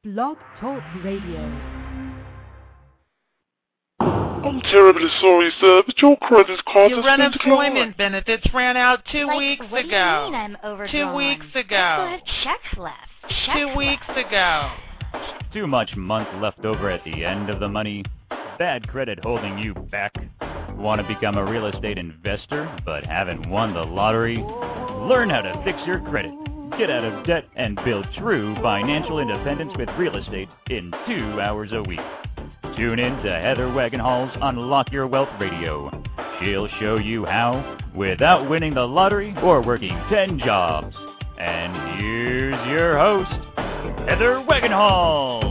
Blog Talk Radio. I'm terribly sorry, sir, but your credit card has been declined. Your unemployment benefits ran out two weeks ago. What do you mean I'm overdrawn? 2 weeks ago. I still have checks left. Checks 2 weeks left. ago. Too much month left over at the end of the money? Bad credit holding you back? Want to become a real estate investor but haven't won the lottery? Learn how to fix your credit, get out of debt, and build true financial independence with real estate in 2 hours a week. Tune in to Heather Wagenhall's Unlock Your Wealth Radio. She'll show you how without winning the lottery or working 10 jobs. And here's your host, Heather Wagenhall.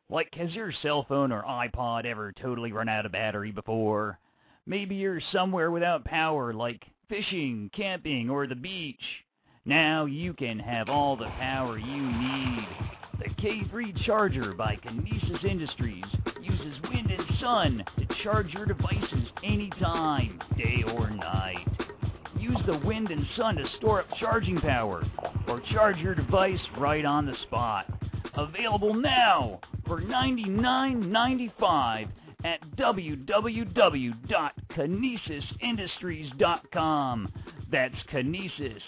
Like, has your cell phone or iPod ever totally run out of battery before? Maybe you're somewhere without power, like fishing, camping, or the beach. Now you can have all the power you need. The K-Free Charger by Kinesis Industries uses wind and sun to charge your devices anytime, day or night. Use the wind and sun to store up charging power, or charge your device right on the spot. Available now for $99.95 at www.kinesisindustries.com. That's Kinesis,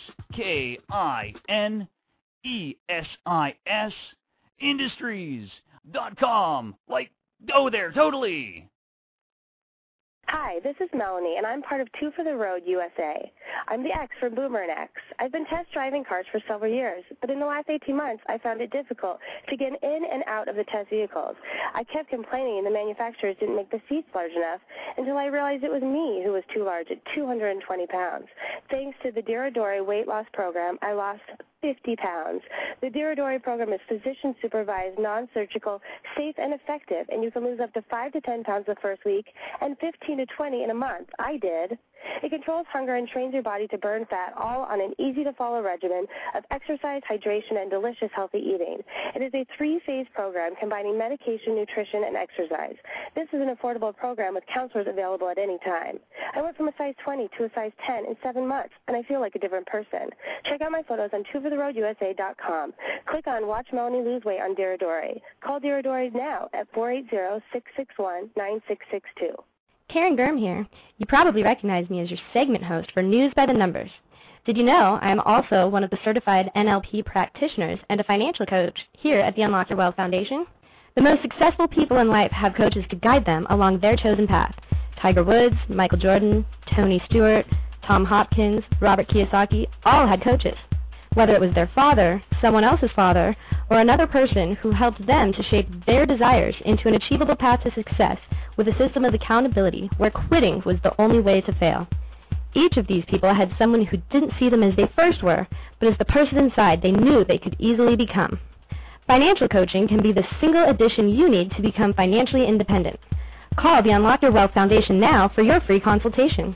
K-I-N-E-S-I-S, Industries.com. Like, go there, totally. Hi, this is Melanie, and I'm part of Two for the Road USA. I'm the X from Boomer and X. I've been test driving cars for several years, but in the last 18 months, I found it difficult to get in and out of the test vehicles. I kept complaining the manufacturers didn't make the seats large enough until I realized it was me who was too large at 220 pounds. Thanks to the Diridori weight loss program, I lost 50 pounds. The Diridori program is physician-supervised, non-surgical, safe, and effective, and you can lose up to 5 to 10 pounds the first week and 15 to 20 in a month. I did. It controls hunger and trains your body to burn fat, all on an easy-to-follow regimen of exercise, hydration, and delicious healthy eating. It is a 3-phase program combining medication, nutrition, and exercise. This is an affordable program with counselors available at any time. I went from a size 20 to a size 10 in 7 months, and I feel like a different person. Check out my photos on twofortheroadusa.com. Click on Watch Melanie Lose Weight on Diridori. Call Diridori now at 480-661-9662. Karen Gurm here. You probably recognize me as your segment host for News by the Numbers. Did you know I am also one of the certified NLP practitioners and a financial coach here at the Unlock Your Wealth Foundation? The most successful people in life have coaches to guide them along their chosen path. Tiger Woods, Michael Jordan, Tony Stewart, Tom Hopkins, Robert Kiyosaki, all had coaches. Whether it was their father, someone else's father, or another person who helped them to shape their desires into an achievable path to success with a system of accountability where quitting was the only way to fail. Each of these people had someone who didn't see them as they first were, but as the person inside they knew they could easily become. Financial coaching can be the single addition you need to become financially independent. Call the Unlock Your Wealth Foundation now for your free consultation.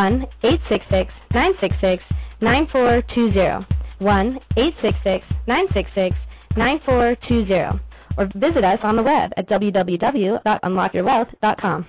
1-866-966-9420. 1-866-966-9420. Or visit us on the web at www.unlockyourwealth.com.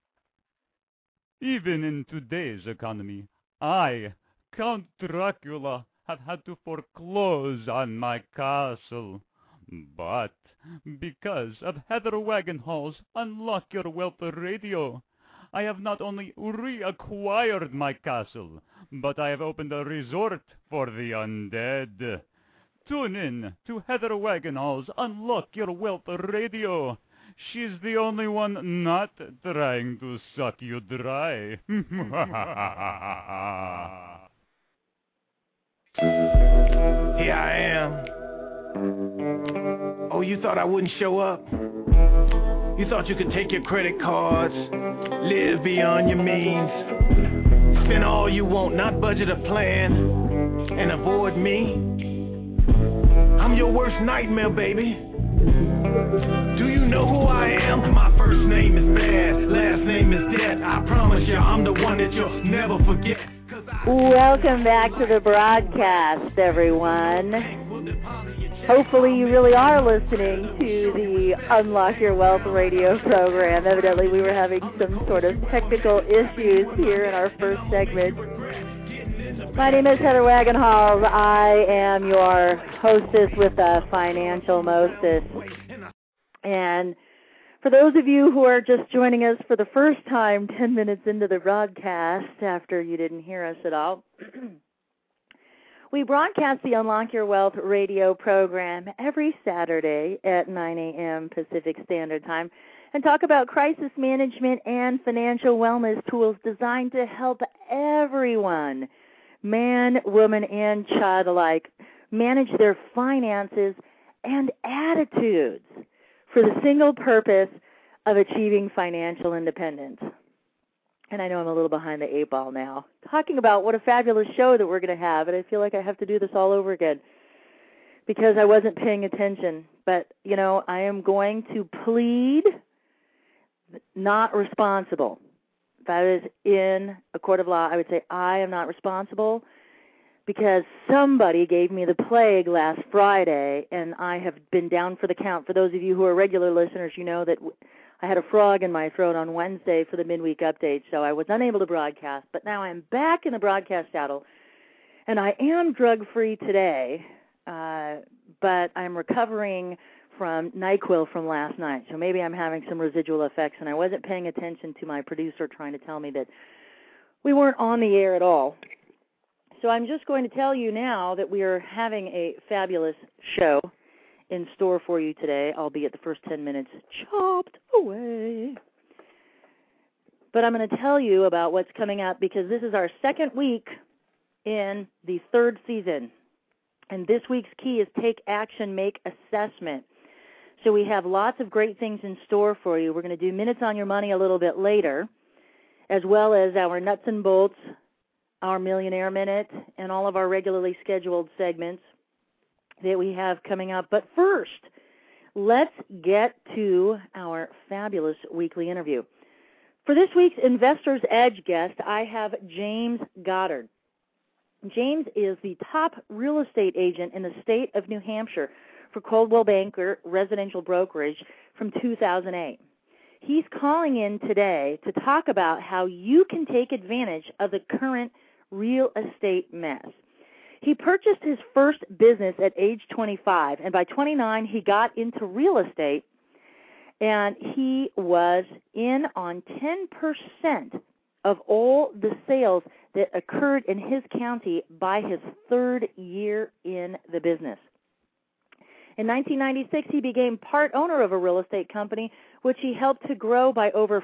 Even in today's economy, I, Count Dracula, have had to foreclose on my castle. But because of Heather Wagenhall's Unlock Your Wealth Radio, I have not only reacquired my castle, but I have opened a resort for the undead. Tune in to Heather Wagenhall's Unlock Your Wealth Radio. She's the only one not trying to suck you dry. Here I am. Oh, you thought I wouldn't show up? You thought you could take your credit cards, live beyond your means, spend all you want, not budget a plan, and avoid me? I'm your worst nightmare, baby. Do you know who I am? My first name is Bad, last name is Dead. I promise you I'm the one that you'll never forget. Welcome back to the broadcast, everyone. Hopefully you really are listening to the Unlock Your Wealth radio program. Evidently we were having some sort of technical issues here in our first segment. My name is Heather Wagenhall. I am your hostess with the Financial Mostess. And for those of you who are just joining us for the first time 10 minutes into the broadcast after you didn't hear us at all, we broadcast the Unlock Your Wealth radio program every Saturday at 9 a.m. Pacific Standard Time and talk about crisis management and financial wellness tools designed to help everyone, man, woman, and child alike, manage their finances and attitudes for the single purpose of achieving financial independence. And I know I'm a little behind the 8 ball now, talking about what a fabulous show that we're going to have, and I feel like I have to do this all over again. because I wasn't paying attention. But, I am going to plead not responsible. If I was in a court of law, I would say I am not responsible because somebody gave me the plague last Friday, and I have been down for the count. For those of you who are regular listeners, you know that I had a frog in my throat on Wednesday for the midweek update, so I was unable to broadcast. But now I'm back in the broadcast saddle, and I am drug-free today, but I'm recovering from NyQuil from last night. So maybe I'm having some residual effects, and I wasn't paying attention to my producer trying to tell me that we weren't on the air at all. So I'm just going to tell you now that we are having a fabulous show in store for you today, albeit the first 10 minutes chopped away. But I'm going to tell you about what's coming up because this is our second week in the third season. And this week's key is Take Action, Make Assessment. So we have lots of great things in store for you. We're going to do Minutes on Your Money a little bit later, as well as our Nuts and Bolts, our Millionaire Minute, and all of our regularly scheduled segments that we have coming up. But first, let's get to our fabulous weekly interview. For this week's Investor's Edge guest, I have James Goddard. James is the top real estate agent in the state of New Hampshire for Coldwell Banker Residential Brokerage from 2008. He's calling in today to talk about how you can take advantage of the current real estate mess. He purchased his first business at age 25, and by 29 he got into real estate, and he was in on 10% of all the sales that occurred in his county by his third year in the business. In 1996, he became part owner of a real estate company, which he helped to grow by over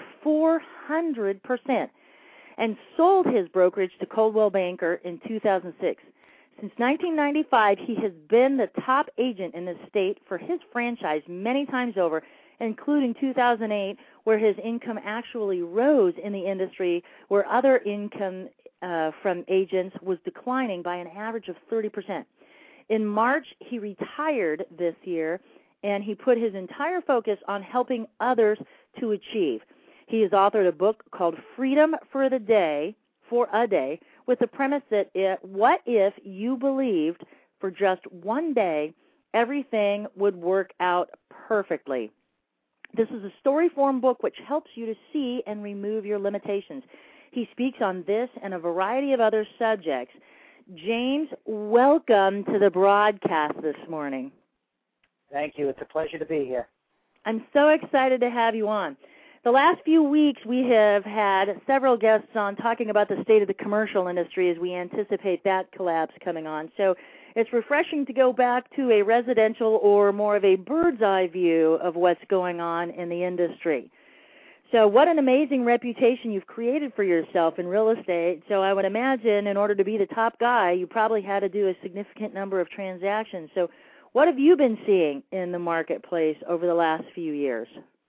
400%, and sold his brokerage to Coldwell Banker in 2006. Since 1995, he has been the top agent in the state for his franchise many times over, including 2008, where his income actually rose in the industry, where other income from agents was declining by an average of 30%. In March, he retired this year, and he put his entire focus on helping others to achieve. He has authored a book called Freedom for a Day, with the premise that what if you believed for just one day everything would work out perfectly. This is a story form book which helps you to see and remove your limitations. He speaks on this and a variety of other subjects. James, welcome to the broadcast this morning. Thank you. It's a pleasure to be here. I'm so excited to have you on. The last few weeks we have had several guests on talking about the state of the commercial industry as we anticipate that collapse coming on. So it's refreshing to go back to a residential or more of a bird's eye view of what's going on in the industry. So what an amazing reputation you've created for yourself in real estate. So I would imagine in order to be the top guy, you probably had to do a significant number of transactions. So what have you been seeing in the marketplace over the last few years?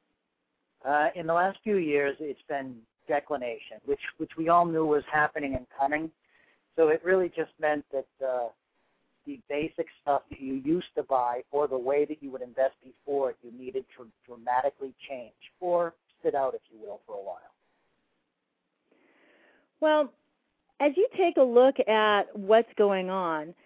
In the last few years, it's been declination, which we all knew was happening and coming. So it really just meant that the basic stuff that you used to buy or the way that you would invest before, you needed to dramatically change or sit out, if you will, for a while. Well, as you take a look at what's going on,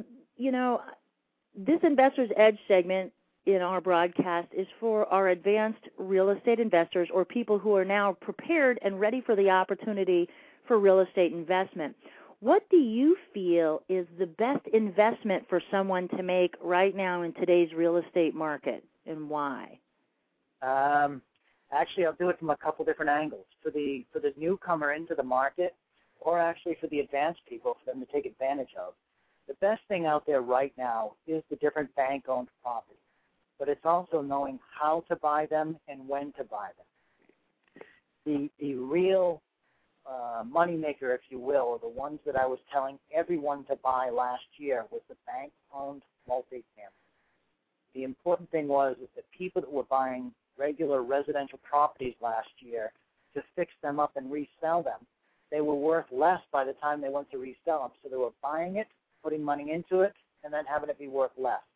this Investor's Edge segment in our broadcast is for our advanced real estate investors or people who are now prepared and ready for the opportunity for real estate investment. What do you feel is the best investment for someone to make right now in today's real estate market, and why? Actually, I'll do it from a couple different angles. For the newcomer into the market, or actually for the advanced people, for them to take advantage of, the best thing out there right now is the different bank-owned properties. But it's also knowing how to buy them and when to buy them. The real moneymaker, if you will, or the ones that I was telling everyone to buy last year was the bank-owned multifamily. The important thing was that the people that were buying regular residential properties last year to fix them up and resell them, they were worth less by the time they went to resell them. So they were buying it, putting money into it, and then having it be worth less.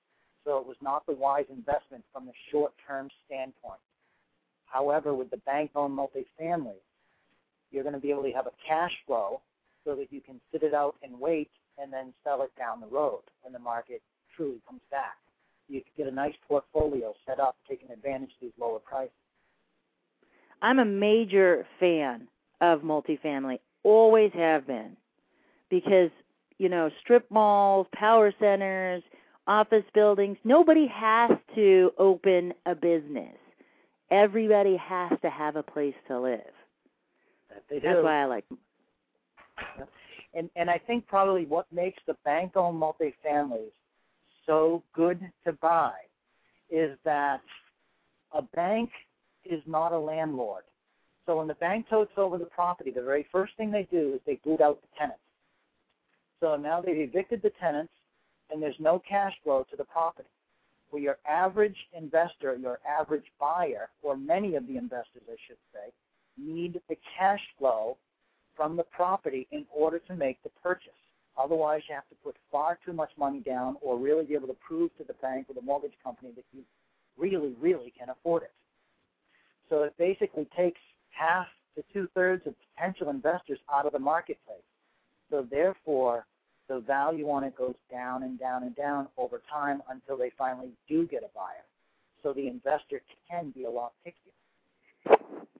So it was not the wise investment from the short-term standpoint. However, with the bank-owned multifamily, you're going to be able to have a cash flow so that you can sit it out and wait and then sell it down the road when the market truly comes back. You can get a nice portfolio set up, taking advantage of these lower prices. I'm a major fan of multifamily, always have been, because, you know, strip malls, power centers, office buildings, nobody has to open a business. Everybody has to have a place to live. They do. That's why I like them. And I think probably what makes the bank-owned multifamilies so good to buy is that a bank is not a landlord. So when the bank totes over the property, the very first thing they do is they boot out the tenants. So now they've evicted the tenants, and there's no cash flow to the property. Where your average investor, your average buyer, or many of the investors, I should say, need the cash flow from the property in order to make the purchase. Otherwise, you have to put far too much money down or really be able to prove to the bank or the mortgage company that you really, really can afford it. So it basically takes half to two-thirds of potential investors out of the marketplace. So therefore, the value on it goes down and down and down over time until they finally do get a buyer. So the investor can be a lot pickier.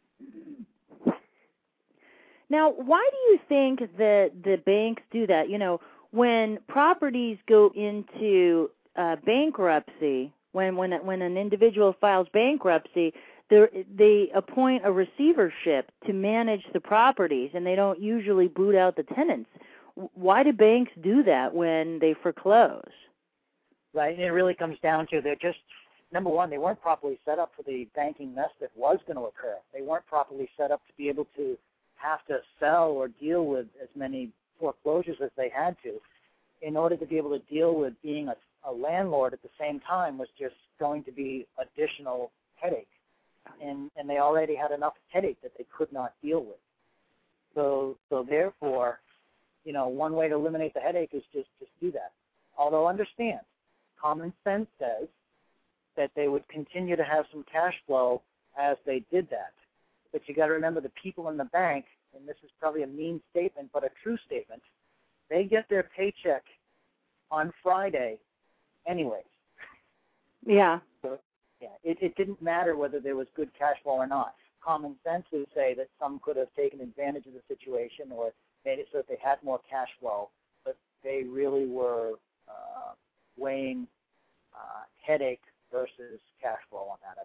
Now, why do you think that the banks do that? You know, when properties go into bankruptcy, when an individual files bankruptcy, they appoint a receivership to manage the properties, and they don't usually boot out the tenants. Why do banks do that when they foreclose? Right, and it really comes down to they're just, number one, they weren't properly set up for the banking mess that was going to occur. They weren't properly set up to be able to have to sell or deal with as many foreclosures as they had to. In order to be able to deal with being a landlord at the same time was just going to be additional headache. And they already had enough headache that they could not deal with. So therefore, you know, one way to eliminate the headache is just do that. Although understand, common sense says that they would continue to have some cash flow as they did that. But you got to remember the people in the bank, and this is probably a mean statement, but a true statement, they get their paycheck on Friday anyways. Yeah. So, yeah, it didn't matter whether there was good cash flow or not. Common sense would say that some could have taken advantage of the situation or made it so that they had more cash flow, but they really were weighing headache versus cash flow on that.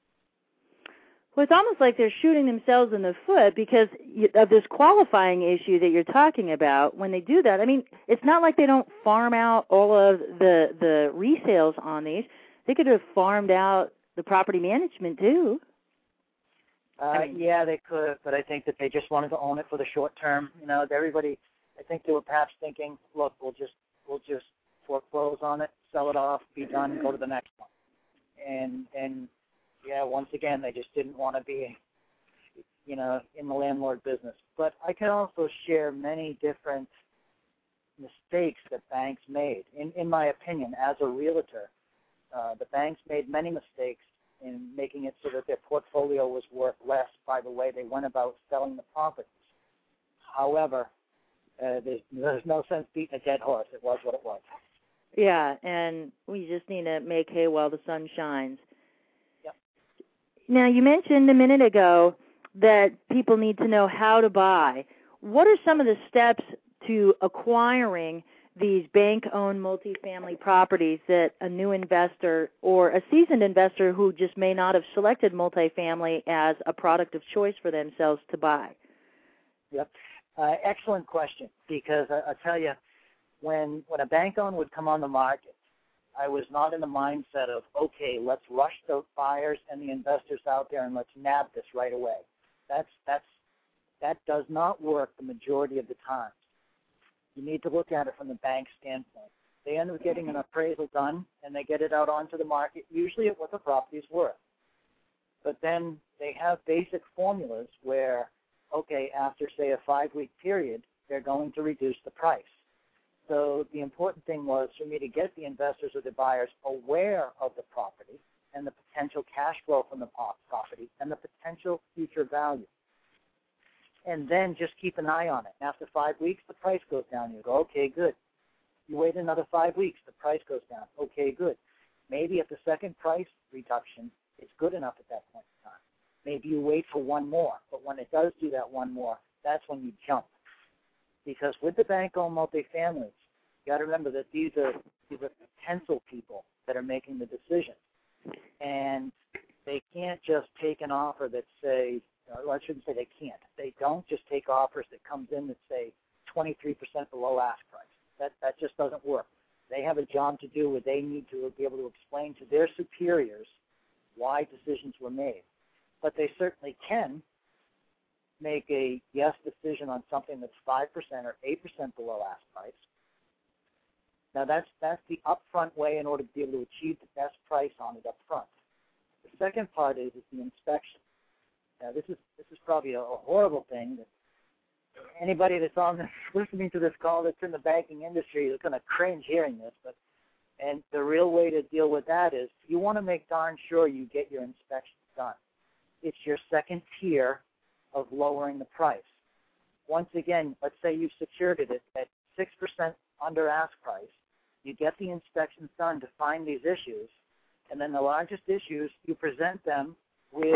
Well, it's almost like they're shooting themselves in the foot because of this qualifying issue that you're talking about. When they do that, I mean, it's not like they don't farm out all of the resales on these. They could have farmed out the property management too. Yeah, they could, but I think that they just wanted to own it for the short term. You know, everybody, I think they were perhaps thinking, look, we'll just foreclose on it, sell it off, be done, and go to the next one. And yeah, once again, they just didn't want to be, you know, in the landlord business. But I can also share many different mistakes that banks made. In my opinion, as a realtor, the banks made many mistakes in making it so that their portfolio was worth less by the way they went about selling the properties. However, there's no sense beating a dead horse. It was what it was. Yeah, and we just need to make hay while the sun shines. Yep. Now, you mentioned a minute ago that people need to know how to buy. What are some of the steps to acquiring these bank-owned multifamily properties that a new investor or a seasoned investor who just may not have selected multifamily as a product of choice for themselves to buy? Yep. Excellent question, because I'll tell you, when a bank-owned would come on the market, I was not in the mindset of, okay, let's rush the buyers and the investors out there and let's nab this right away. That does not work the majority of the time. You need to look at it from the bank standpoint. They end up getting an appraisal done, and they get it out onto the market, usually at what the property is worth. But then they have basic formulas where, okay, after, say, a 5-week period, they're going to reduce the price. So the important thing was for me to get the investors or the buyers aware of the property and the potential cash flow from the property and the potential future value. And then just keep an eye on it. After 5 weeks, the price goes down. You go, okay, good. You wait another 5 weeks, the price goes down. Okay, good. Maybe at the second price reduction, it's good enough at that point in time. Maybe you wait for one more. But when it does do that one more, that's when you jump. Because with the bank-owned multifamilies, you got to remember that these are pencil people that are making the decision. And they can't just take an offer that say, well, I shouldn't say they can't. They don't just take offers that comes in that say 23% below ask price. That just doesn't work. They have a job to do where they need to be able to explain to their superiors why decisions were made. But they certainly can make a yes decision on something that's 5% or 8% below ask price. Now, that's the upfront way in order to be able to achieve the best price on it up front. The second part is the inspection. Now, this is probably a horrible thing. That anybody that's listening to this call that's in the banking industry is going to cringe hearing this. And the real way to deal with that is you want to make darn sure you get your inspections done. It's your second tier of lowering the price. Once again, let's say you've secured it at 6% under ask price. You get the inspections done to find these issues, and then the largest issues, you present them with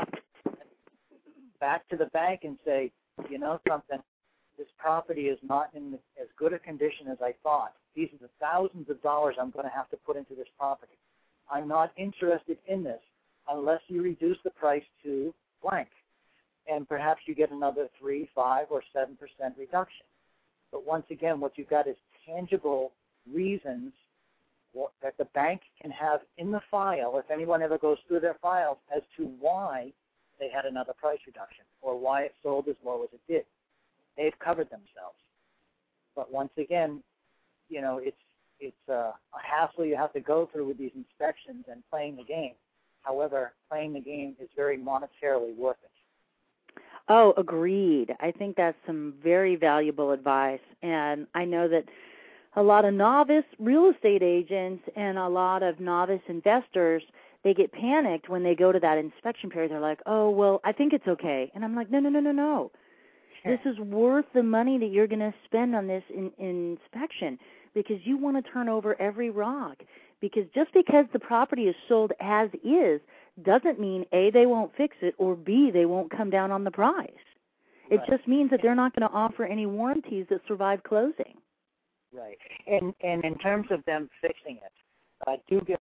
back to the bank and say, you know something, this property is not in as good a condition as I thought. These are the thousands of dollars I'm going to have to put into this property. I'm not interested in this unless you reduce the price to blank. And perhaps you get another 3, 5, or 7% reduction. But once again, what you've got is tangible reasons that the bank can have in the file, if anyone ever goes through their files, as to why they had another price reduction or why it sold as low as it did. They've covered themselves. But once again, you know, it's a hassle you have to go through with these inspections and playing the game. However, playing the game is very monetarily worth it. Oh, agreed. I think that's some very valuable advice. And I know that a lot of novice real estate agents and a lot of novice investors, they get panicked when they go to that inspection period. They're like, oh, well, I think it's okay. And I'm like, no. This is worth the money that you're going to spend on this inspection because you want to turn over every rock. Because just because the property is sold as is doesn't mean, A, they won't fix it, or B, they won't come down on the price. It just means that they're not going to offer any warranties that survive closing. Right. And in terms of them fixing it, do get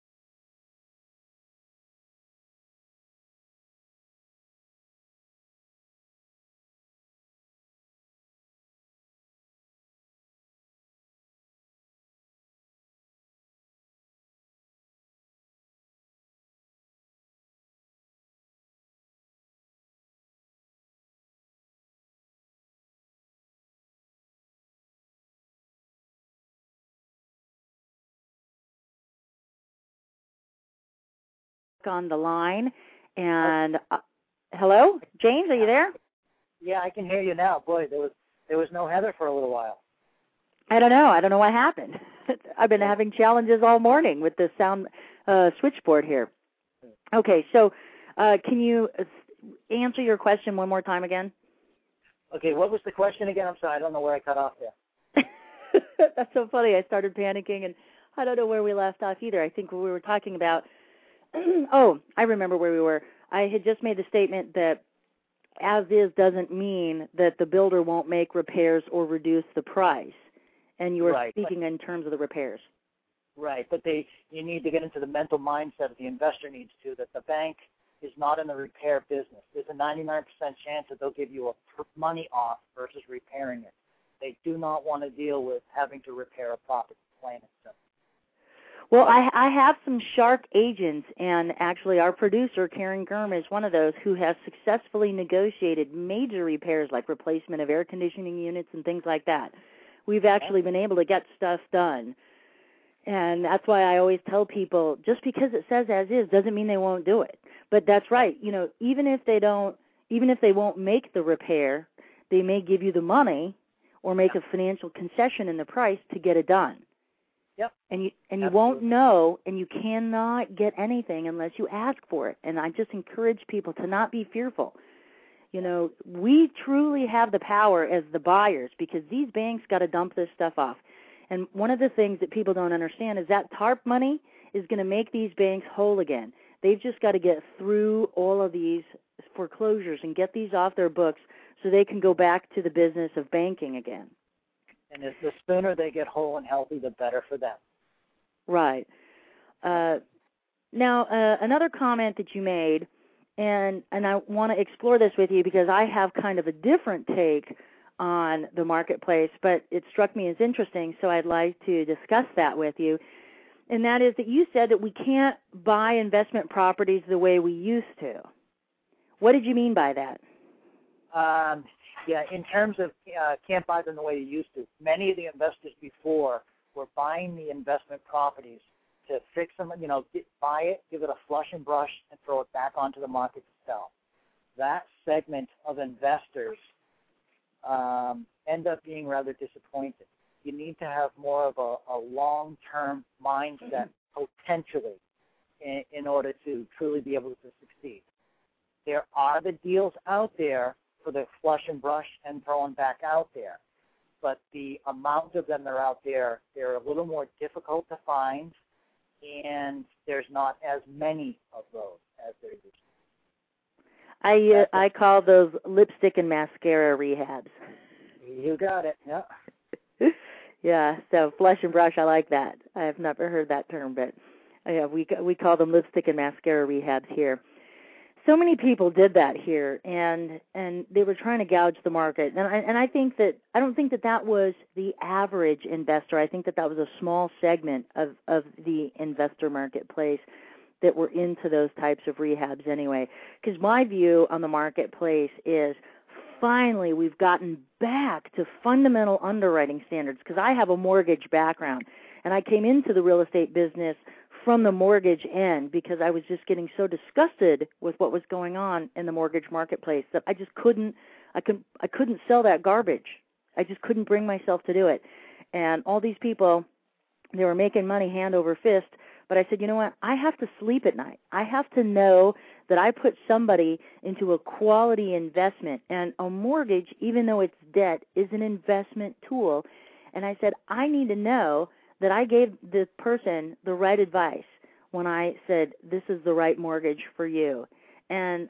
on the line. And hello, James, are you there? Yeah, I can hear you now. Boy, there was no Heather for a little while. I don't know what happened. I've been having challenges all morning with the sound switchboard here. Okay, so can you answer your question one more time again? Okay, what was the question again? I'm sorry, I don't know where I cut off there. That's so funny. I started panicking, and I don't know where we left off either. I think we were talking about oh, I remember where we were. I had just made the statement that as is doesn't mean that the builder won't make repairs or reduce the price. And you were speaking in terms of the repairs. Right, but you need to get into the mental mindset that the investor needs to, that the bank is not in the repair business. There's a 99% chance that they'll give you a money off versus repairing it. They do not want to deal with having to repair a property, plain and simple. Well, I have some shark agents, and actually our producer, Karen Germ, is one of those who has successfully negotiated major repairs like replacement of air conditioning units and things like that. We've actually been able to get stuff done. And that's why I always tell people, just because it says as is doesn't mean they won't do it. But that's right. You know, even if they won't make the repair, they may give you the money or make a financial concession in the price to get it done. Yep. And you won't know, and you cannot get anything unless you ask for it. And I just encourage people to not be fearful. You know, we truly have the power as the buyers because these banks got to dump this stuff off. And one of the things that people don't understand is that TARP money is going to make these banks whole again. They've just got to get through all of these foreclosures and get these off their books so they can go back to the business of banking again. And the sooner they get whole and healthy, the better for them. Right. Now, another comment that you made, and I want to explore this with you because I have kind of a different take on the marketplace, but it struck me as interesting, so I'd like to discuss that with you. And that is that you said that we can't buy investment properties the way we used to. What did you mean by that? Yeah, in terms of can't buy them the way you used to, many of the investors before were buying the investment properties to fix them, buy it, give it a flush and brush, and throw it back onto the market to sell. That segment of investors end up being rather disappointed. You need to have more of a long-term mindset, potentially, in order to truly be able to succeed. There are the deals out there for the flush and brush and throwing back out there, but the amount of them that are out there, they're a little more difficult to find, and there's not as many of those as there used to. I call those lipstick and mascara rehabs. You got it, yeah. Yeah, so flush and brush, I like that. I have never heard that term, but yeah, we call them lipstick and mascara rehabs here. So many people did that here, and they were trying to gouge the market. And I think that I don't think that was the average investor. I think that was a small segment of the investor marketplace that were into those types of rehabs anyway. Because my view on the marketplace is finally we've gotten back to fundamental underwriting standards, because I have a mortgage background, and I came into the real estate business from the mortgage end because I was just getting so disgusted with what was going on in the mortgage marketplace that I just couldn't sell that garbage. I just couldn't bring myself to do it. And all these people, they were making money hand over fist, but I said, you know what, I have to sleep at night. I have to know that I put somebody into a quality investment, and a mortgage, even though it's debt, is an investment tool. And I said, I need to know that I gave the person the right advice when I said, this is the right mortgage for you. And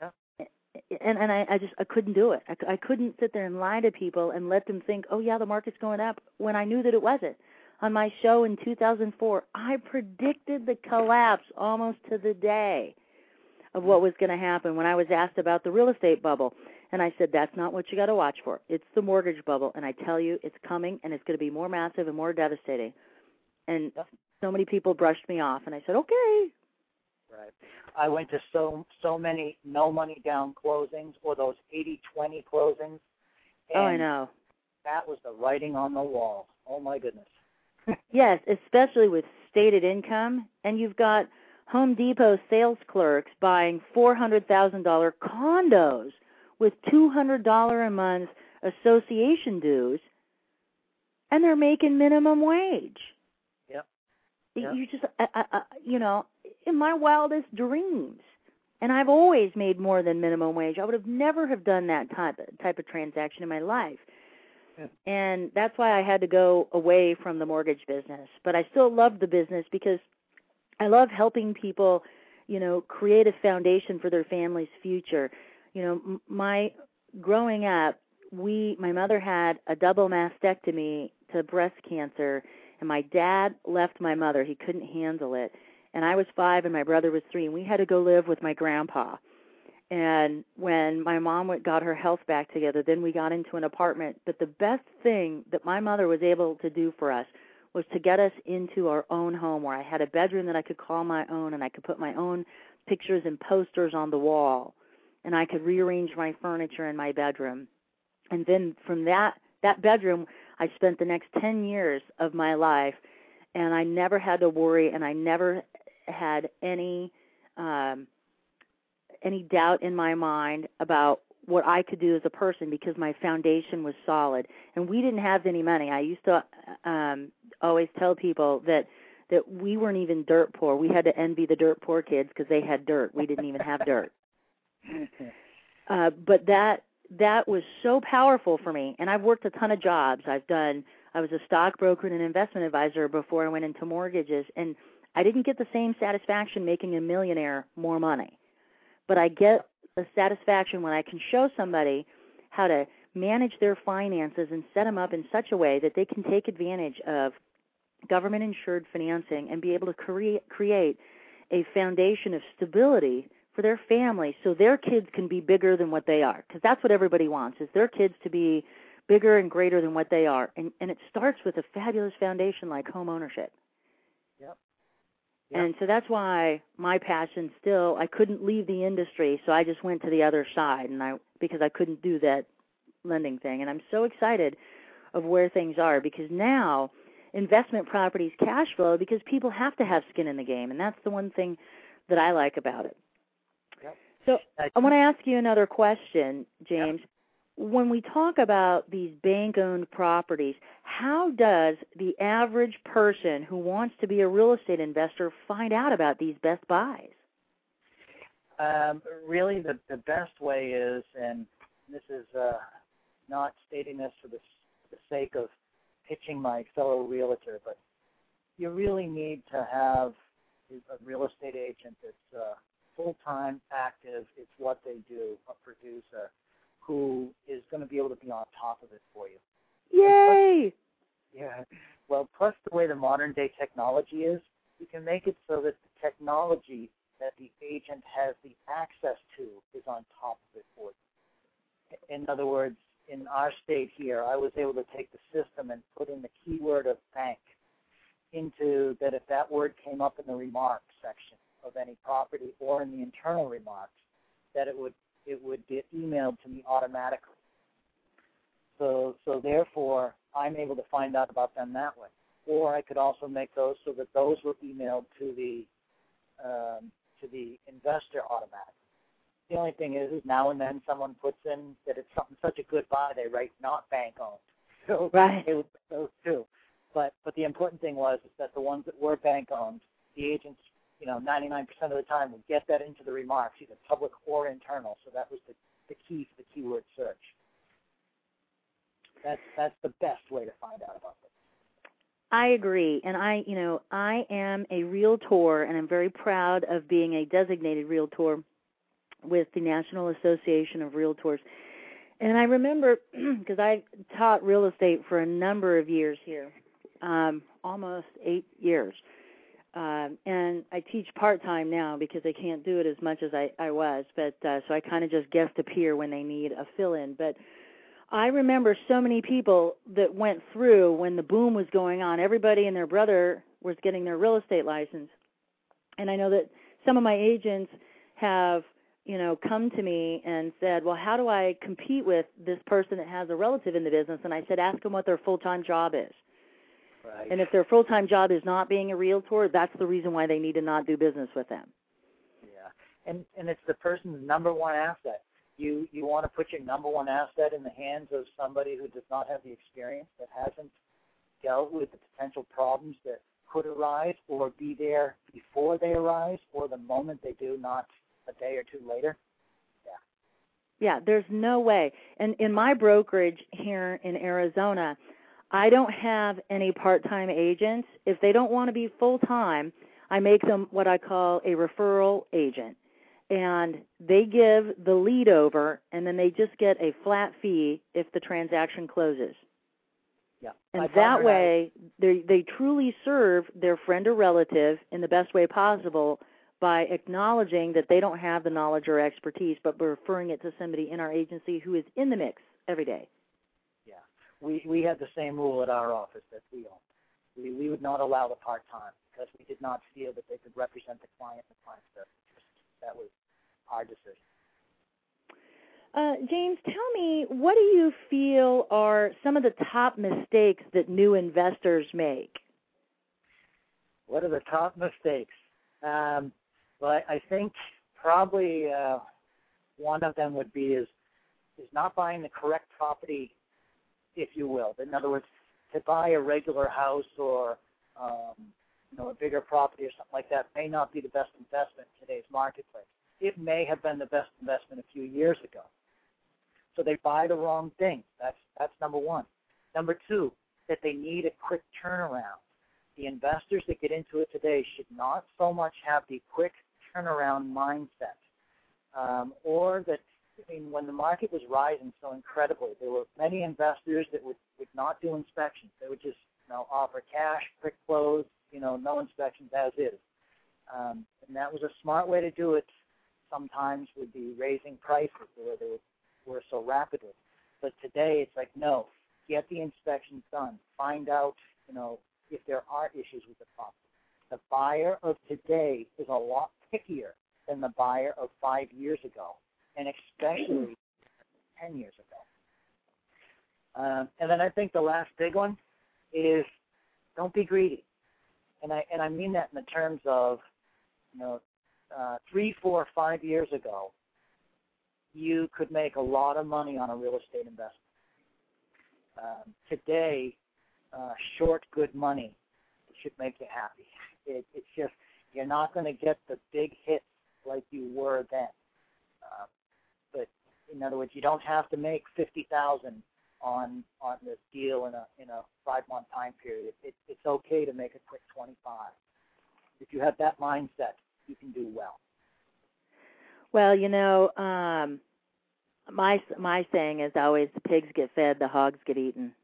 I couldn't do it. I couldn't sit there and lie to people and let them think, oh, yeah, the market's going up, when I knew that it wasn't. On my show in 2004, I predicted the collapse almost to the day of what was going to happen when I was asked about the real estate bubble. And I said, that's not what you got to watch for. It's the mortgage bubble, and I tell you, it's coming, and it's going to be more massive and more devastating. And so many people brushed me off, and I said, okay. Right. I went to so many no money down closings, or those 80-20 closings. Oh, I know. That was the writing on the wall. Oh, my goodness. Yes, especially with stated income. And you've got Home Depot sales clerks buying $400,000 condos with $200 a month association dues, and they're making minimum wage. Yep. You just, in my wildest dreams, and I've always made more than minimum wage. I would have never have done that type of transaction in my life. Yeah. And that's why I had to go away from the mortgage business. But I still love the business because I love helping people, create a foundation for their family's future. My growing up, my mother had a double mastectomy to breast cancer, and my dad left my mother. He couldn't handle it. And I was 5 and my brother was 3, and we had to go live with my grandpa. And when my mom got her health back together, then we got into an apartment. But the best thing that my mother was able to do for us was to get us into our own home, where I had a bedroom that I could call my own, and I could put my own pictures and posters on the wall, and I could rearrange my furniture in my bedroom. And then from that bedroom, I spent the next 10 years of my life, and I never had to worry, and I never had any doubt in my mind about what I could do as a person because my foundation was solid. And we didn't have any money. I used to always tell people that we weren't even dirt poor. We had to envy the dirt poor kids because they had dirt. We didn't even have dirt. But that was so powerful for me. And I've worked a ton of jobs. I was a stockbroker and an investment advisor before I went into mortgages, and I didn't get the same satisfaction making a millionaire more money. But I get the satisfaction when I can show somebody how to manage their finances and set them up in such a way that they can take advantage of government-insured financing and be able to create a foundation of stability for their family so their kids can be bigger than what they are. Because that's what everybody wants, is their kids to be bigger and greater than what they are. And it starts with a fabulous foundation like home ownership. Yep. And so that's why my passion still, I couldn't leave the industry, so I just went to the other side because I couldn't do that lending thing. And I'm so excited of where things are because now investment properties cash flow because people have to have skin in the game, and that's the one thing that I like about it. Yep. So I want to ask you another question, James. Yep. When we talk about these bank-owned properties, how does the average person who wants to be a real estate investor find out about these best buys? Really, the best way is, and this is not stating this for the sake of pitching my fellow realtor, but you really need to have a real estate agent that's full-time, active. It's what they do, a producer who is going to be able to be on top of it for you. Yay! Yeah. Well, plus the way the modern-day technology is, you can make it so that the technology that the agent has the access to is on top of it for you. In other words, in our state here, I was able to take the system and put in the keyword of bank into that if that word came up in the remarks section of any property or in the internal remarks, that it would get emailed to me automatically. So therefore, I'm able to find out about them that way. Or I could also make those so that those were emailed to the investor automatically. The only thing is now and then someone puts in that it's something such a good buy, they write not bank owned. So right. It was those too. But the important thing was is that the ones that were bank owned, the agents, 99% of the time would get that into the remarks, either public or internal. So that was the key for the keyword search. That's the best way to find out about this. I agree, and I am a realtor, and I'm very proud of being a designated realtor with the National Association of Realtors. And I remember, because I taught real estate for a number of years here, almost 8 years. And I teach part-time now because I can't do it as much as I was, but so I kind of just guest appear when they need a fill-in. But I remember so many people that went through when the boom was going on. Everybody and their brother was getting their real estate license. And I know that some of my agents have, come to me and said, well, how do I compete with this person that has a relative in the business? And I said, ask them what their full-time job is. Right. And if their full-time job is not being a realtor, that's the reason why they need to not do business with them. Yeah, and it's the person's number one asset. You want to put your number one asset in the hands of somebody who does not have the experience, that hasn't dealt with the potential problems that could arise or be there before they arise or the moment they do, not a day or two later. Yeah, there's no way. And in my brokerage here in Arizona, I don't have any part-time agents. If they don't want to be full-time, I make them what I call a referral agent. And they give the lead over, and then they just get a flat fee if the transaction closes. Yeah. And that way, they truly serve their friend or relative in the best way possible by acknowledging that they don't have the knowledge or expertise, but referring it to somebody in our agency who is in the mix every day. Yeah. We had the same rule at our office that we owned. We would not allow the part-time because we did not feel that they could represent the client and the client's best interest. That was our decision. James, tell me, what do you feel are some of the top mistakes that new investors make? What are the top mistakes? Well, I think probably one of them would be is not buying the correct property, if you will. In other words, to buy a regular house or a bigger property or something like that may not be the best investment in today's marketplace. It may have been the best investment a few years ago. So they buy the wrong thing. That's number one. Number two, that they need a quick turnaround. The investors that get into it today should not so much have the quick turnaround mindset, or that, when the market was rising so incredibly, there were many investors that would not do inspections. They would just offer cash, quick close, no inspections as is. And that was a smart way to do it. Sometimes would be raising prices where they were so rapidly. But today it's like, no, get the inspections done. Find out, if there are issues with the property. The buyer of today is a lot pickier than the buyer of 5 years ago, and especially 10 years ago. And then I think the last big one is don't be greedy. And I mean that in the terms of, 3, 4, 5 years ago, you could make a lot of money on a real estate investment. Today, short good money should make you happy. It's just, you're not going to get the big hits like you were then. But in other words, you don't have to make $50,000 on this deal in a 5-month time period. It's okay to make a quick 25. If you have that mindset, you can do well. Well, my saying is always, the pigs get fed, the hogs get eaten.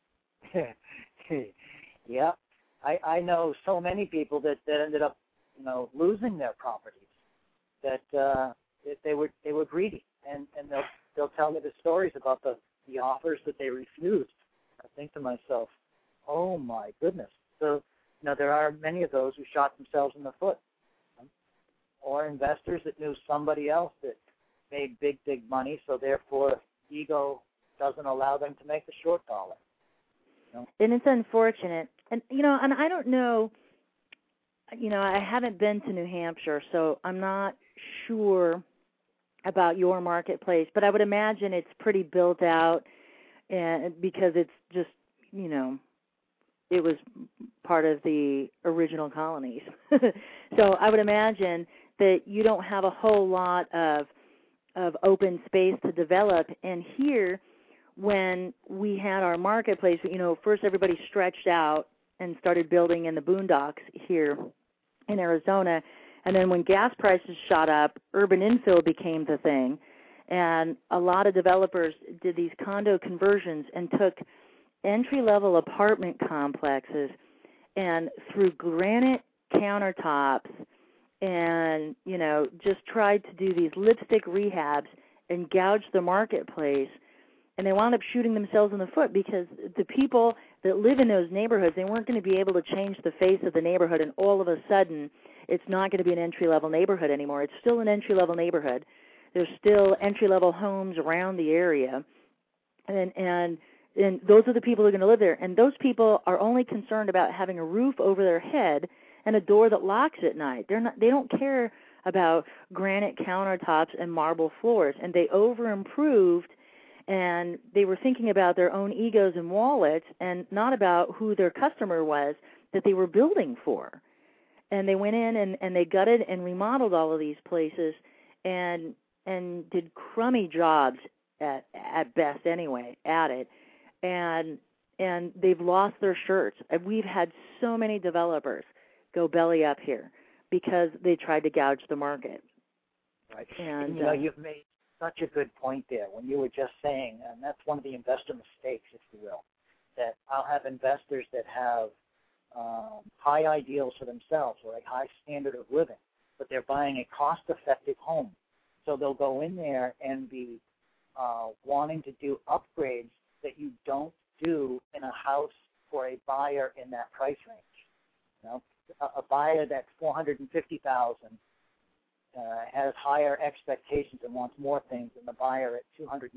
Yeah, I know so many people that ended up, losing their properties, that they were greedy, and they'll tell me the stories about the offers that they refused. I think to myself, oh my goodness. So, there are many of those who shot themselves in the foot, or investors that knew somebody else that made big money, so therefore ego doesn't allow them to make the short dollar. And it's unfortunate. And, and I don't know, I haven't been to New Hampshire, so I'm not sure about your marketplace, but I would imagine it's pretty built out, and because it's just, it was part of the original colonies. So I would imagine that you don't have a whole lot of open space to develop. And here, when we had our marketplace, first everybody stretched out and started building in the boondocks here in Arizona. And then when gas prices shot up, urban infill became the thing. And a lot of developers did these condo conversions and took entry-level apartment complexes and threw granite countertops and, just tried to do these lipstick rehabs and gouge the marketplace. And they wound up shooting themselves in the foot because the people that live in those neighborhoods, they weren't going to be able to change the face of the neighborhood, and all of a sudden it's not going to be an entry-level neighborhood anymore. It's still an entry-level neighborhood. There's still entry-level homes around the area, and those are the people who are going to live there. And those people are only concerned about having a roof over their head and a door that locks at night. They don't care about granite countertops and marble floors, and they over-improved, and they were thinking about their own egos and wallets and not about who their customer was that they were building for. And they went in and they gutted and remodeled all of these places and did crummy jobs at best anyway at it. And they've lost their shirts. We've had so many developers go belly up here because they tried to gouge the market. Right. And you've made such a good point there when you were just saying, and that's one of the investor mistakes, if you will, that I'll have investors that have high ideals for themselves or a high standard of living, but they're buying a cost-effective home. So they'll go in there and be wanting to do upgrades that you don't do in a house for a buyer in that price range. A buyer that's $450,000 has higher expectations and wants more things than the buyer at $225,000.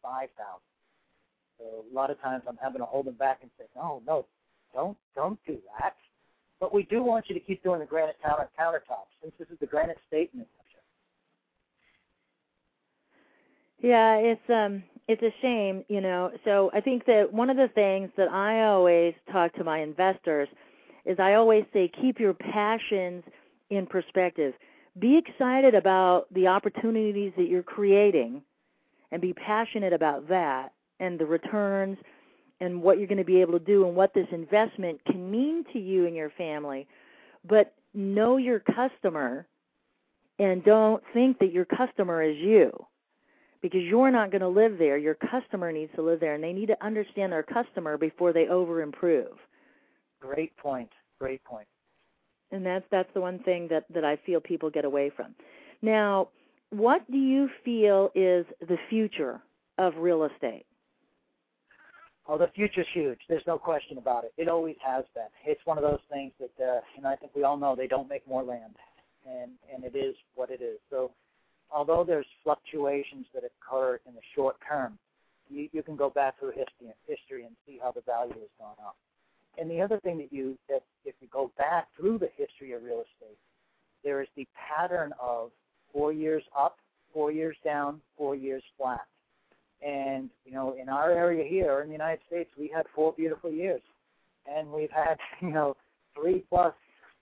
So a lot of times I'm having to hold them back and say, no, don't do that. But we do want you to keep doing the granite countertops, since this is the granite state in New Yeah, it's a shame, you know. So I think that one of the things that I always talk to my investors is I always say keep your passions in perspective. Be excited about the opportunities that you're creating and be passionate about that and the returns and what you're going to be able to do and what this investment can mean to you and your family. But know your customer and don't think that your customer is you, because you're not going to live there. Your customer needs to live there, and they need to understand their customer before they over-improve. Great point. Great point. And that's the one thing that I feel people get away from. Now, what do you feel is the future of real estate? Oh, the future's huge. There's no question about it. It always has been. It's one of those things that, I think we all know they don't make more land, and it is what it is. So although there's fluctuations that occur in the short term, you can go back through history and see how the value has gone up. And the other thing that if you go back through the history of real estate, there is the pattern of 4 years up, 4 years down, 4 years flat. And, you know, in our area here in the United States, we had 4 beautiful years. And we've had, 3 plus,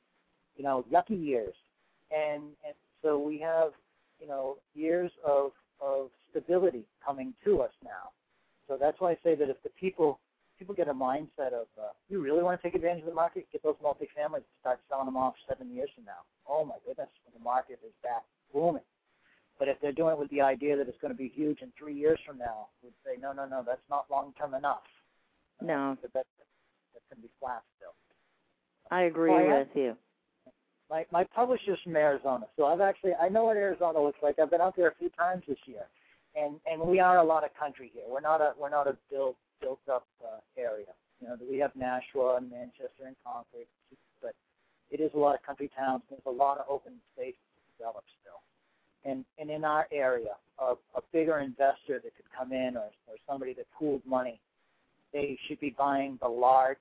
yucky years. And so we have, years of stability coming to us now. So that's why I say that if the people get a mindset of, you really want to take advantage of the market, get those multifamilies and start selling them off 7 years from now. Oh, my goodness, when the market is back booming. But if they're doing it with the idea that it's going to be huge in 3 years from now, we'd say, no, that's not long-term enough. No. That's going to be flat still. I agree with you. My publisher's from Arizona, so I know what Arizona looks like. I've been out there a few times this year, and we are a lot of country here. We're not a built up area. We have Nashua and Manchester and Concord, but it is a lot of country towns. There's a lot of open space to develop still. And in our area, a bigger investor that could come in or somebody that pooled money, they should be buying the large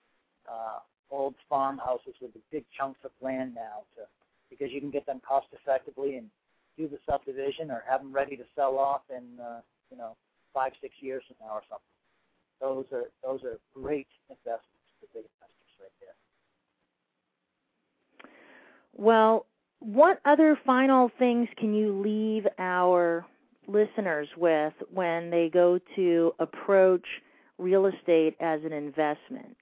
old farmhouses with the big chunks of land now because you can get them cost effectively and do the subdivision or have them ready to sell off in 5-6 years from now or something. Those are great investments for big investors right there. Well, what other final things can you leave our listeners with when they go to approach real estate as an investment?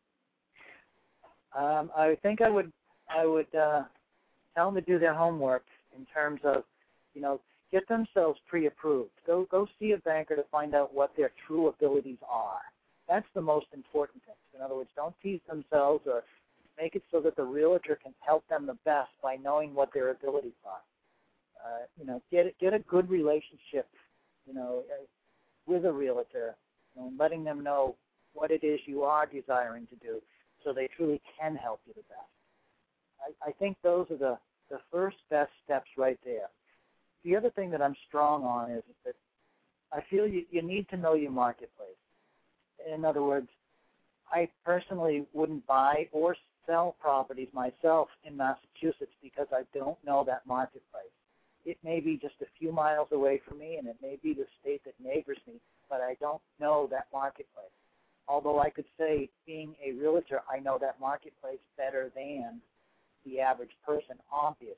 I think I would tell them to do their homework in terms of, get themselves pre-approved. Go see a banker to find out what their true abilities are. That's the most important thing. In other words, don't tease themselves or make it so that the realtor can help them the best by knowing what their abilities are. Get a good relationship, with a realtor, letting them know what it is you are desiring to do, so they truly can help you the best. I think those are the first best steps right there. The other thing that I'm strong on is that I feel you need to know your marketplace. In other words, I personally wouldn't buy or sell properties myself in Massachusetts because I don't know that marketplace. It may be just a few miles away from me, and it may be the state that neighbors me, but I don't know that marketplace. Although I could say, being a realtor, I know that marketplace better than the average person, obviously.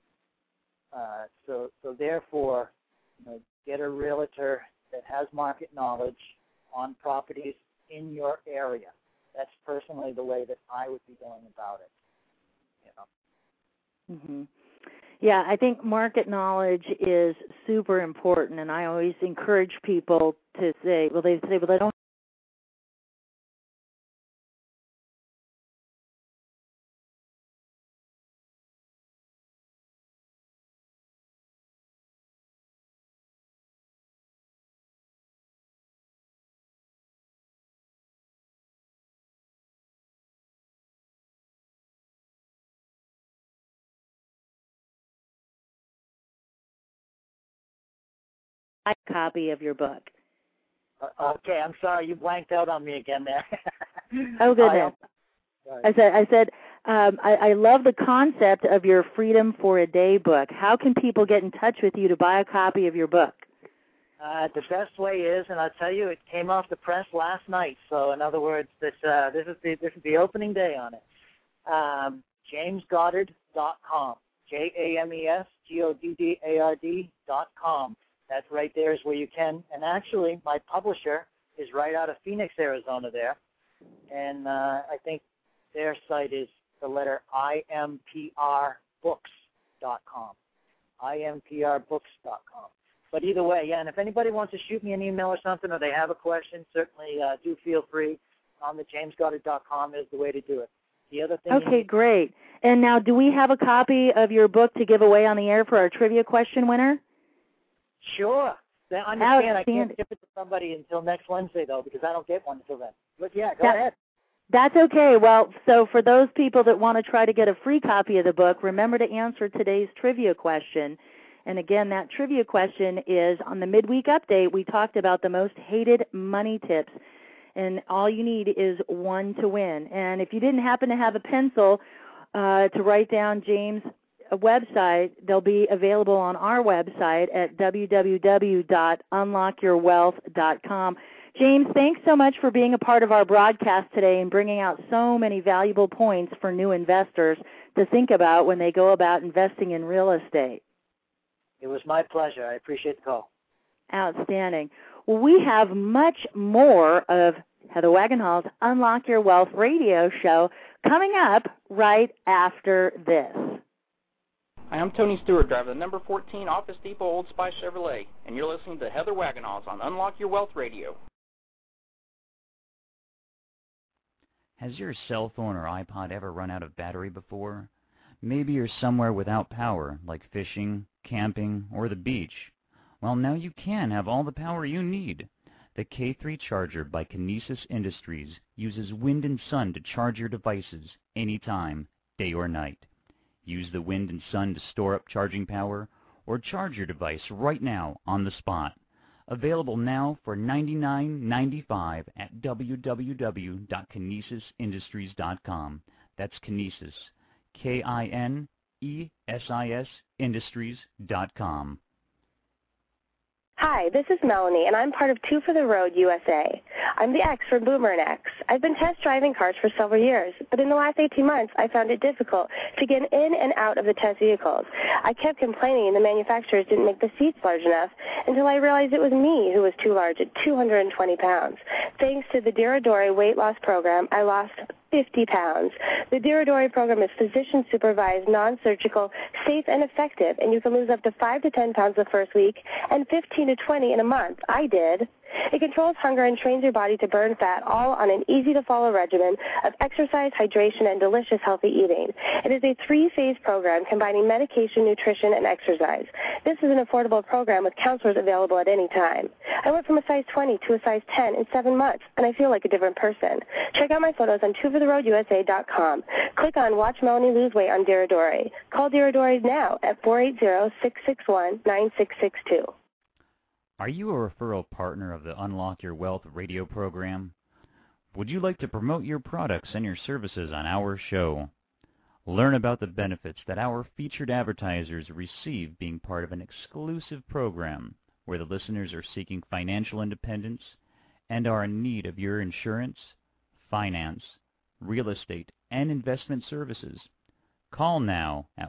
So therefore, get a realtor that has market knowledge on properties in your area. That's personally the way that I would be going about it. Mm-hmm. Yeah, I think market knowledge is super important, and I always encourage people to say, they don't. A copy of your book. Okay, I'm sorry, you blanked out on me again there. Oh goodness! I said, I love the concept of your Freedom for a Day book. How can people get in touch with you to buy a copy of your book? The best way is, and I'll tell you, it came off the press last night. So, in other words, this is the opening day on it. JamesGoddard.com. JamesGoddard.com. That's right there is where you can. And actually, my publisher is right out of Phoenix, Arizona there. And I think their site is the letter IMPRBooks.com. IMPRBooks.com. But either way, yeah, and if anybody wants to shoot me an email or something, or they have a question, certainly do feel free. On the JamesGoddard.com is the way to do it. The other thing. Okay, great. And now, do we have a copy of your book to give away on the air for our trivia question winner? Sure. I understand I can't give it to somebody until next Wednesday, though, because I don't get one until then. But, yeah, go ahead. That's okay. Well, so for those people that want to try to get a free copy of the book, remember to answer today's trivia question. And again, that trivia question is on the midweek update. We talked about the most hated money tips, and all you need is one to win. And if you didn't happen to have a pencil to write down James' website, they'll be available on our website at www.unlockyourwealth.com. James, thanks so much for being a part of our broadcast today and bringing out so many valuable points for new investors to think about when they go about investing in real estate. It was my pleasure. I appreciate the call. Outstanding. Well, we have much more of Heather Wagenhall's Unlock Your Wealth radio show coming up right after this. Hi, I'm Tony Stewart, driver of the number 14 Office Depot Old Spice Chevrolet, and you're listening to Heather Wagenhall's on Unlock Your Wealth radio. Has your cell phone or iPod ever run out of battery before? Maybe you're somewhere without power, like fishing, camping, or the beach. Well, now you can have all the power you need. The K3 Charger by Kinesis Industries uses wind and sun to charge your devices anytime, day or night. Use the wind and sun to store up charging power or charge your device right now on the spot. Available now for $99.95 at www.kinesisindustries.com. That's Kinesis, Kinesis Industries.com. Hi, this is Melanie, and I'm part of Two for the Road USA. I'm the X from Boomer and X. I've been test driving cars for several years, but in the last 18 months, I found it difficult to get in and out of the test vehicles. I kept complaining the manufacturers didn't make the seats large enough until I realized it was me who was too large at 220 pounds. Thanks to the Diradori weight loss program, I lost 50 pounds. The Diradori program is physician-supervised, non-surgical, safe, and effective, and you can lose up to 5 to 10 pounds the first week and 15 to 20 in a month. I did. It controls hunger and trains your body to burn fat, all on an easy-to-follow regimen of exercise, hydration, and delicious healthy eating. It is a 3-phase program combining medication, nutrition, and exercise. This is an affordable program with counselors available at any time. I went from a size 20 to a size 10 in 7 months, and I feel like a different person. Check out my photos on twofortheroadusa.com. Click on Watch Melanie Lose Weight on Diradori. Call Diradori now at 480-661-9662. Are you a referral partner of the Unlock Your Wealth radio program? Would you like to promote your products and your services on our show? Learn about the benefits that our featured advertisers receive being part of an exclusive program where the listeners are seeking financial independence and are in need of your insurance, finance, real estate, and investment services. Call now at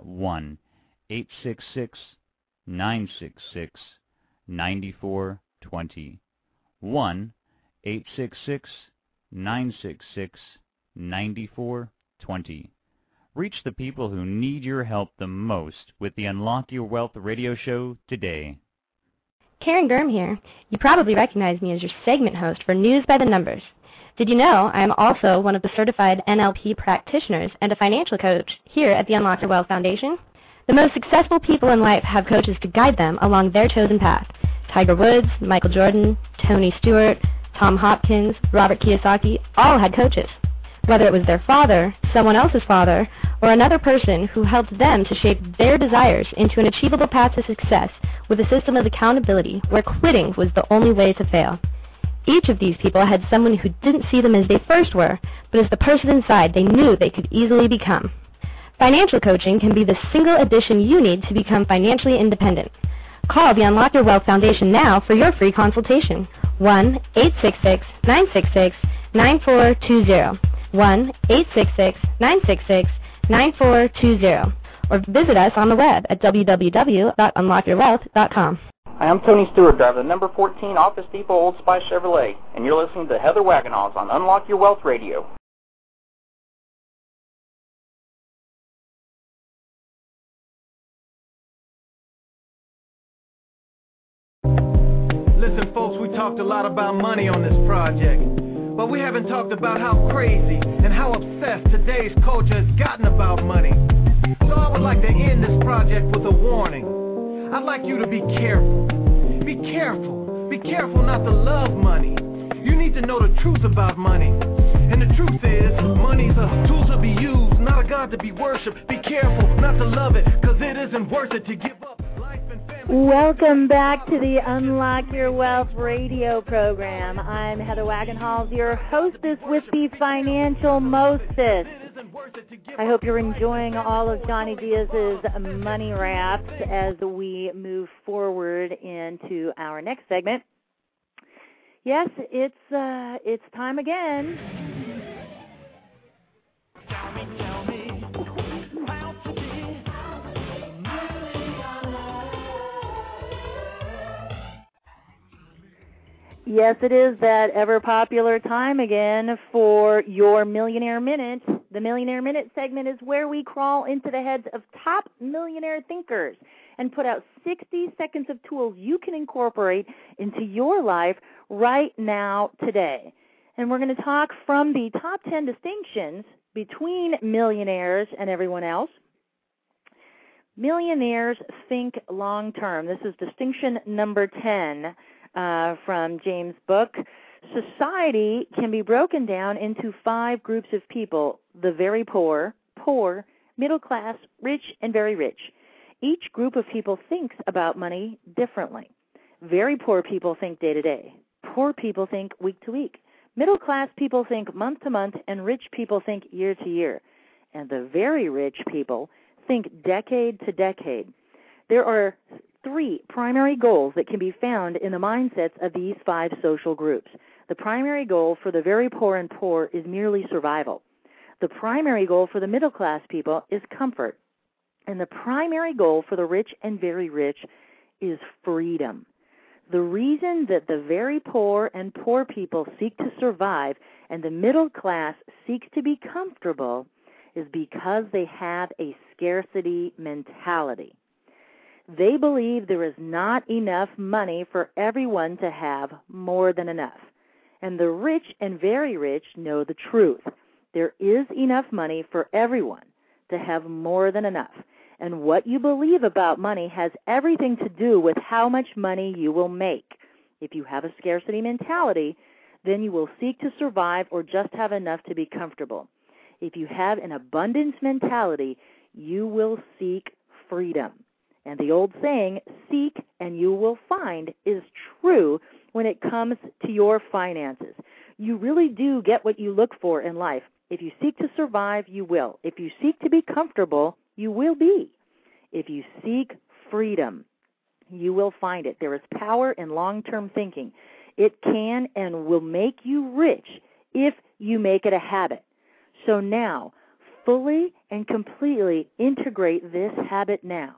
1-866-966-9420. 1-866-966-9420. Reach the people who need your help the most with the Unlock Your Wealth radio show today. Karen Gurm here. You probably recognize me as your segment host for News by the Numbers. Did you know I am also one of the certified NLP practitioners and a financial coach here at the Unlock Your Wealth Foundation? The most successful people in life have coaches to guide them along their chosen path. Tiger Woods, Michael Jordan, Tony Stewart, Tom Hopkins, Robert Kiyosaki all had coaches. Whether it was their father, someone else's father, or another person who helped them to shape their desires into an achievable path to success with a system of accountability where quitting was the only way to fail. Each of these people had someone who didn't see them as they first were, but as the person inside they knew they could easily become. Financial coaching can be the single addition you need to become financially independent. Call the Unlock Your Wealth Foundation now for your free consultation. 1-866-966-9420. 1-866-966-9420. Or visit us on the web at www.unlockyourwealth.com. Hi, I'm Tony Stewart, driver of the number 14 Office Depot Old Spice Chevrolet, and you're listening to Heather Wagenhals on Unlock Your Wealth Radio. Listen, folks, we talked a lot about money on this project, but we haven't talked about how crazy and how obsessed today's culture has gotten about money. So I would like to end this project with a warning. I'd like you to be careful. Be careful. Be careful not to love money. You need to know the truth about money. And the truth is, money's a tool to be used, not a god to be worshipped. Be careful not to love it, because it isn't worth it to give up life and family. Welcome back to the Unlock Your Wealth radio program. I'm Heather Wagenhals, your hostess with the Financial Mostess. I hope you're enjoying all of Johnny Diaz's money raps as we move forward into our next segment. Yes, it's time again. Yes, it is that ever-popular time again for your Millionaire Minute. The Millionaire Minute segment is where we crawl into the heads of top millionaire thinkers and put out 60 seconds of tools you can incorporate into your life right now, today. And we're going to talk from the top 10 distinctions between millionaires and everyone else. Millionaires think long-term. This is distinction number 10. From James' book. Society can be broken down into 5 groups of people: the very poor, poor, middle class, rich, and very rich. Each group of people thinks about money differently. Very poor people think day to day. Poor people think week to week. Middle class people think month to month, and rich people think year to year. And the very rich people think decade to decade. There are 3 primary goals that can be found in the mindsets of these 5 social groups. The primary goal for the very poor and poor is merely survival. The primary goal for the middle class people is comfort. And the primary goal for the rich and very rich is freedom. The reason that the very poor and poor people seek to survive and the middle class seeks to be comfortable is because they have a scarcity mentality. They believe there is not enough money for everyone to have more than enough. And the rich and very rich know the truth. There is enough money for everyone to have more than enough. And what you believe about money has everything to do with how much money you will make. If you have a scarcity mentality, then you will seek to survive or just have enough to be comfortable. If you have an abundance mentality, you will seek freedom. And the old saying, seek and you will find, is true when it comes to your finances. You really do get what you look for in life. If you seek to survive, you will. If you seek to be comfortable, you will be. If you seek freedom, you will find it. There is power in long-term thinking. It can and will make you rich if you make it a habit. So now, fully and completely integrate this habit now.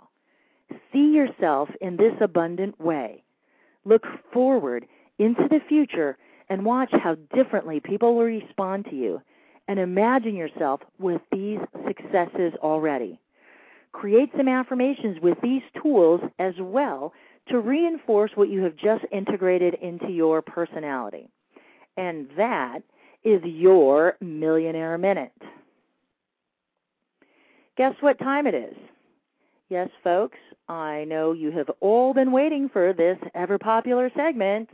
See yourself in this abundant way. Look forward into the future and watch how differently people will respond to you. And imagine yourself with these successes already. Create some affirmations with these tools as well to reinforce what you have just integrated into your personality. And that is your Millionaire Minute. Guess what time it is? Yes, folks, I know you have all been waiting for this ever-popular segment.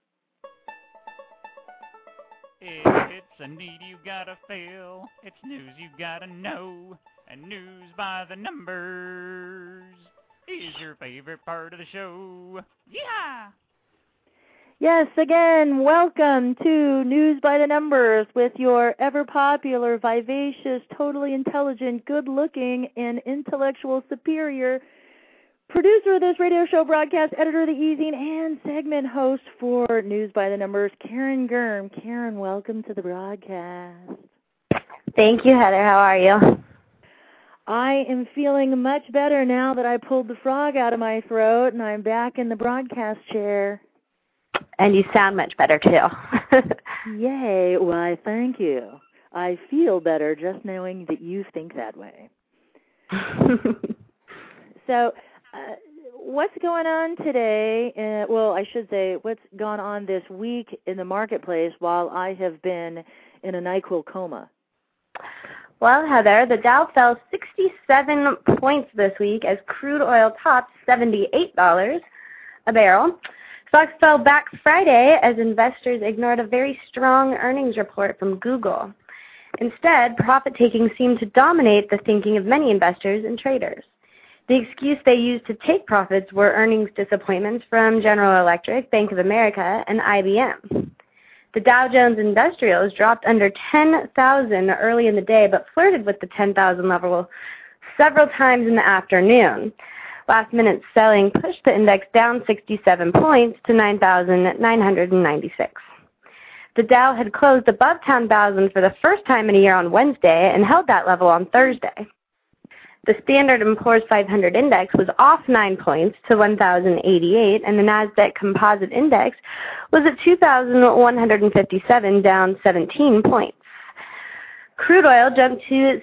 If it's a need you gotta fill, it's news you gotta know, and news by the numbers is your favorite part of the show. Yeah! Yes, again, welcome to News by the Numbers with your ever-popular, vivacious, totally intelligent, good-looking, and intellectual superior, Producer of this radio show broadcast, editor of the e-zine, and segment host for News by the Numbers, Karen Gurm. Karen, welcome to the broadcast. Thank you, Heather. How are you? I am feeling much better now that I pulled the frog out of my throat and I'm back in the broadcast chair. And you sound much better, too. Yay. Why, thank you. I feel better just knowing that you think that way. So, what's going on today? Well, I should say, what's gone on this week in the marketplace while I have been in a NyQuil coma? Well, Heather, the Dow fell 67 points this week as crude oil topped $78 a barrel. Stocks fell back Friday as investors ignored a very strong earnings report from Google. Instead, profit-taking seemed to dominate the thinking of many investors and traders. The excuse they used to take profits were earnings disappointments from General Electric, Bank of America, and IBM. The Dow Jones Industrials dropped under 10,000 early in the day, but flirted with the 10,000 level several times in the afternoon. Last-minute selling pushed the index down 67 points to 9,996. The Dow had closed above 10,000 for the first time in a year on Wednesday and held that level on Thursday. The Standard & Poor's 500 index was off 9 points to 1,088, and the NASDAQ Composite Index was at 2,157, down 17 points. Crude oil jumped to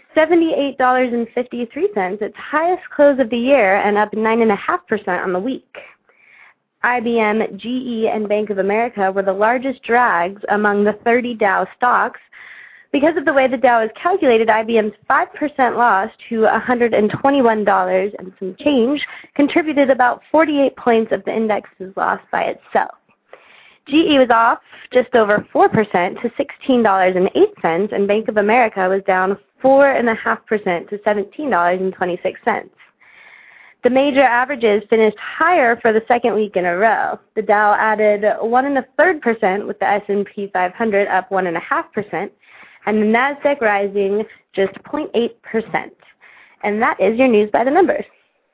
$78.53, its highest close of the year, and up 9.5% on the week. IBM, GE, and Bank of America were the largest drags among the 30 Dow stocks. Because of the way the Dow is calculated, IBM's 5% loss to $121 and some change contributed about 48 points of the index's loss by itself. GE was off just over 4% to $16.08, and Bank of America was down 4.5% to $17.26. The major averages finished higher for the second week in a row. The Dow added 1.33%, with the S&P 500 up 1.5%. And the NASDAQ rising just 0.8%. And that is your news by the numbers.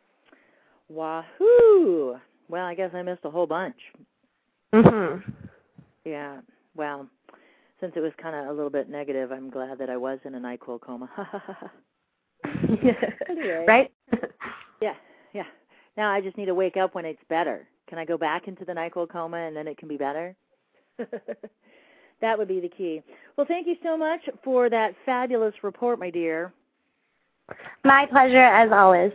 Wahoo! Well, I guess I missed a whole bunch. Mm-hmm. Yeah, well, since it was kind of a little bit negative, I'm glad that I was in a NyQuil coma. Anyway. Right? Yeah. Now I just need to wake up when it's better. Can I go back into the NyQuil coma and then it can be better? That would be the key. Well, thank you so much for that fabulous report, my dear. My pleasure, as always.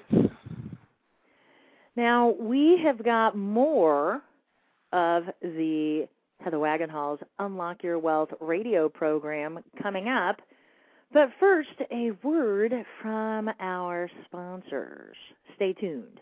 Now, we have got more of the Heather Wagenhals Unlock Your Wealth radio program coming up. But first, a word from our sponsors. Stay tuned.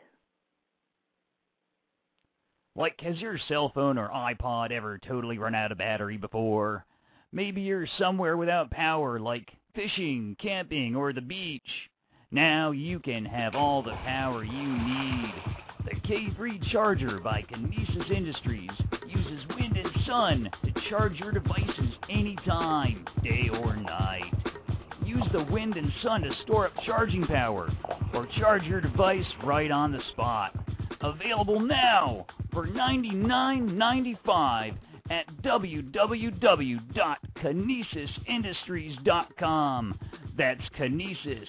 Like, has your cell phone or iPod ever totally run out of battery before? Maybe you're somewhere without power, like fishing, camping, or the beach. Now you can have all the power you need. The K3 Charger by Kinesis Industries uses wind and sun to charge your devices anytime, day or night. Use the wind and sun to store up charging power, or charge your device right on the spot. Available now for $99.95 at www.kinesisindustries.com. That's Kinesis,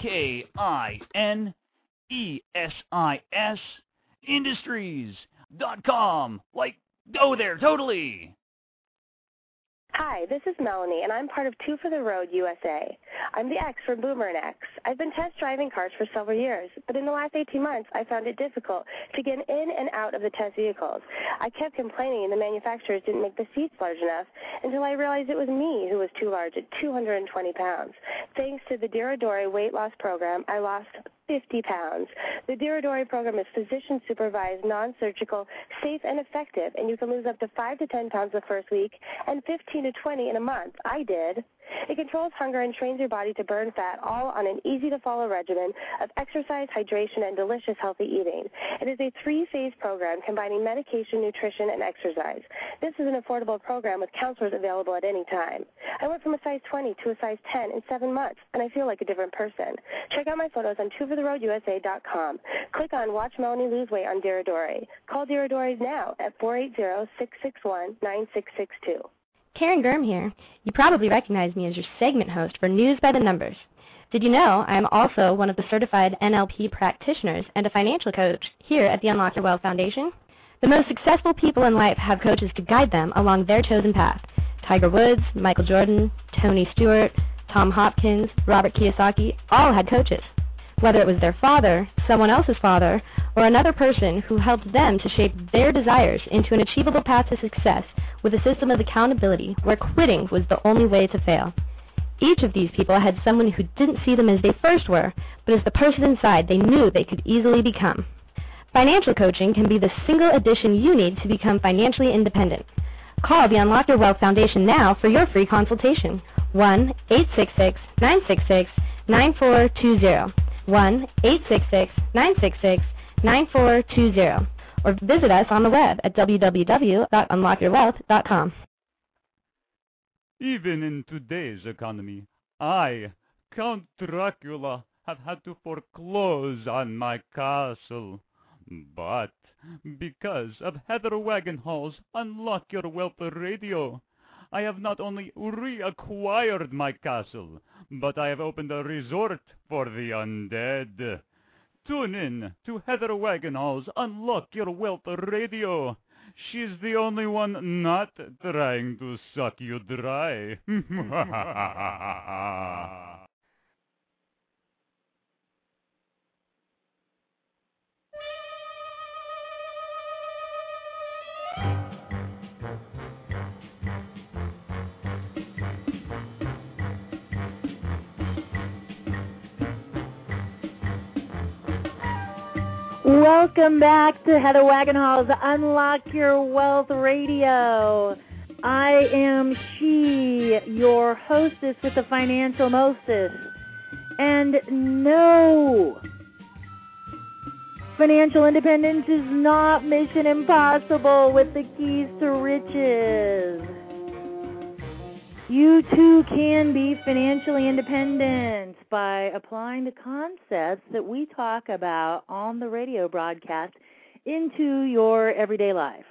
K-I-N-E-S-I-S, Industries.com. Like, go there, totally. Hi, this is Melanie, and I'm part of Two for the Road USA. I'm the X from Boomer and X. I've been test driving cars for several years, but in the last 18 months, I found it difficult to get in and out of the test vehicles. I kept complaining the manufacturers didn't make the seats large enough until I realized it was me who was too large at 220 pounds. Thanks to the Diradori weight loss program, I lost 50 pounds. The Diradori program is physician-supervised, non-surgical, safe, and effective, and you can lose up to 5 to 10 pounds the first week and 15 to 20 in a month. I did. It controls hunger and trains your body to burn fat, all on an easy-to-follow regimen of exercise, hydration, and delicious healthy eating. It is a 3-phase program combining medication, nutrition, and exercise. This is an affordable program with counselors available at any time. I went from a size 20 to a size 10 in 7 months, and I feel like a different person. Check out my photos on twofortheroadusa.com. Click on Watch Melanie Lose Weight on Diridori. Call Diridori's now at 480-661-9662. Karen Gurm here. You probably recognize me as your segment host for News by the Numbers. Did you know I am also one of the certified NLP practitioners and a financial coach here at the Unlock Your Wealth Foundation? The most successful people in life have coaches to guide them along their chosen path. Tiger Woods, Michael Jordan, Tony Stewart, Tom Hopkins, Robert Kiyosaki, all had coaches. Whether it was their father, someone else's father, or another person who helped them to shape their desires into an achievable path to success with a system of accountability where quitting was the only way to fail. Each of these people had someone who didn't see them as they first were, but as the person inside they knew they could easily become. Financial coaching can be the single addition you need to become financially independent. Call the Unlock Your Wealth Foundation now for your free consultation. 1-866-966-9420. 1-866-966-9420. Or visit us on the web at www.unlockyourwealth.com. Even in today's economy, I, Count Dracula, have had to foreclose on my castle. But because of Heather Wagenhall's Unlock Your Wealth Radio, I have not only reacquired my castle, but I have opened a resort for the undead. Tune in to Heather Wagenhall's Unlock Your Wealth Radio. She's the only one not trying to suck you dry. Welcome back to Heather Wagenhall's Unlock Your Wealth Radio. I am she, your hostess with the financial mostess. And no, financial independence is not mission impossible with the keys to riches. You too can be financially independent by applying the concepts that we talk about on the radio broadcast into your everyday life.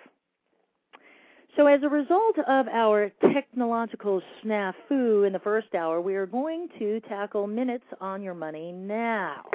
So as a result of our technological snafu in the first hour, we are going to tackle minutes on your money now.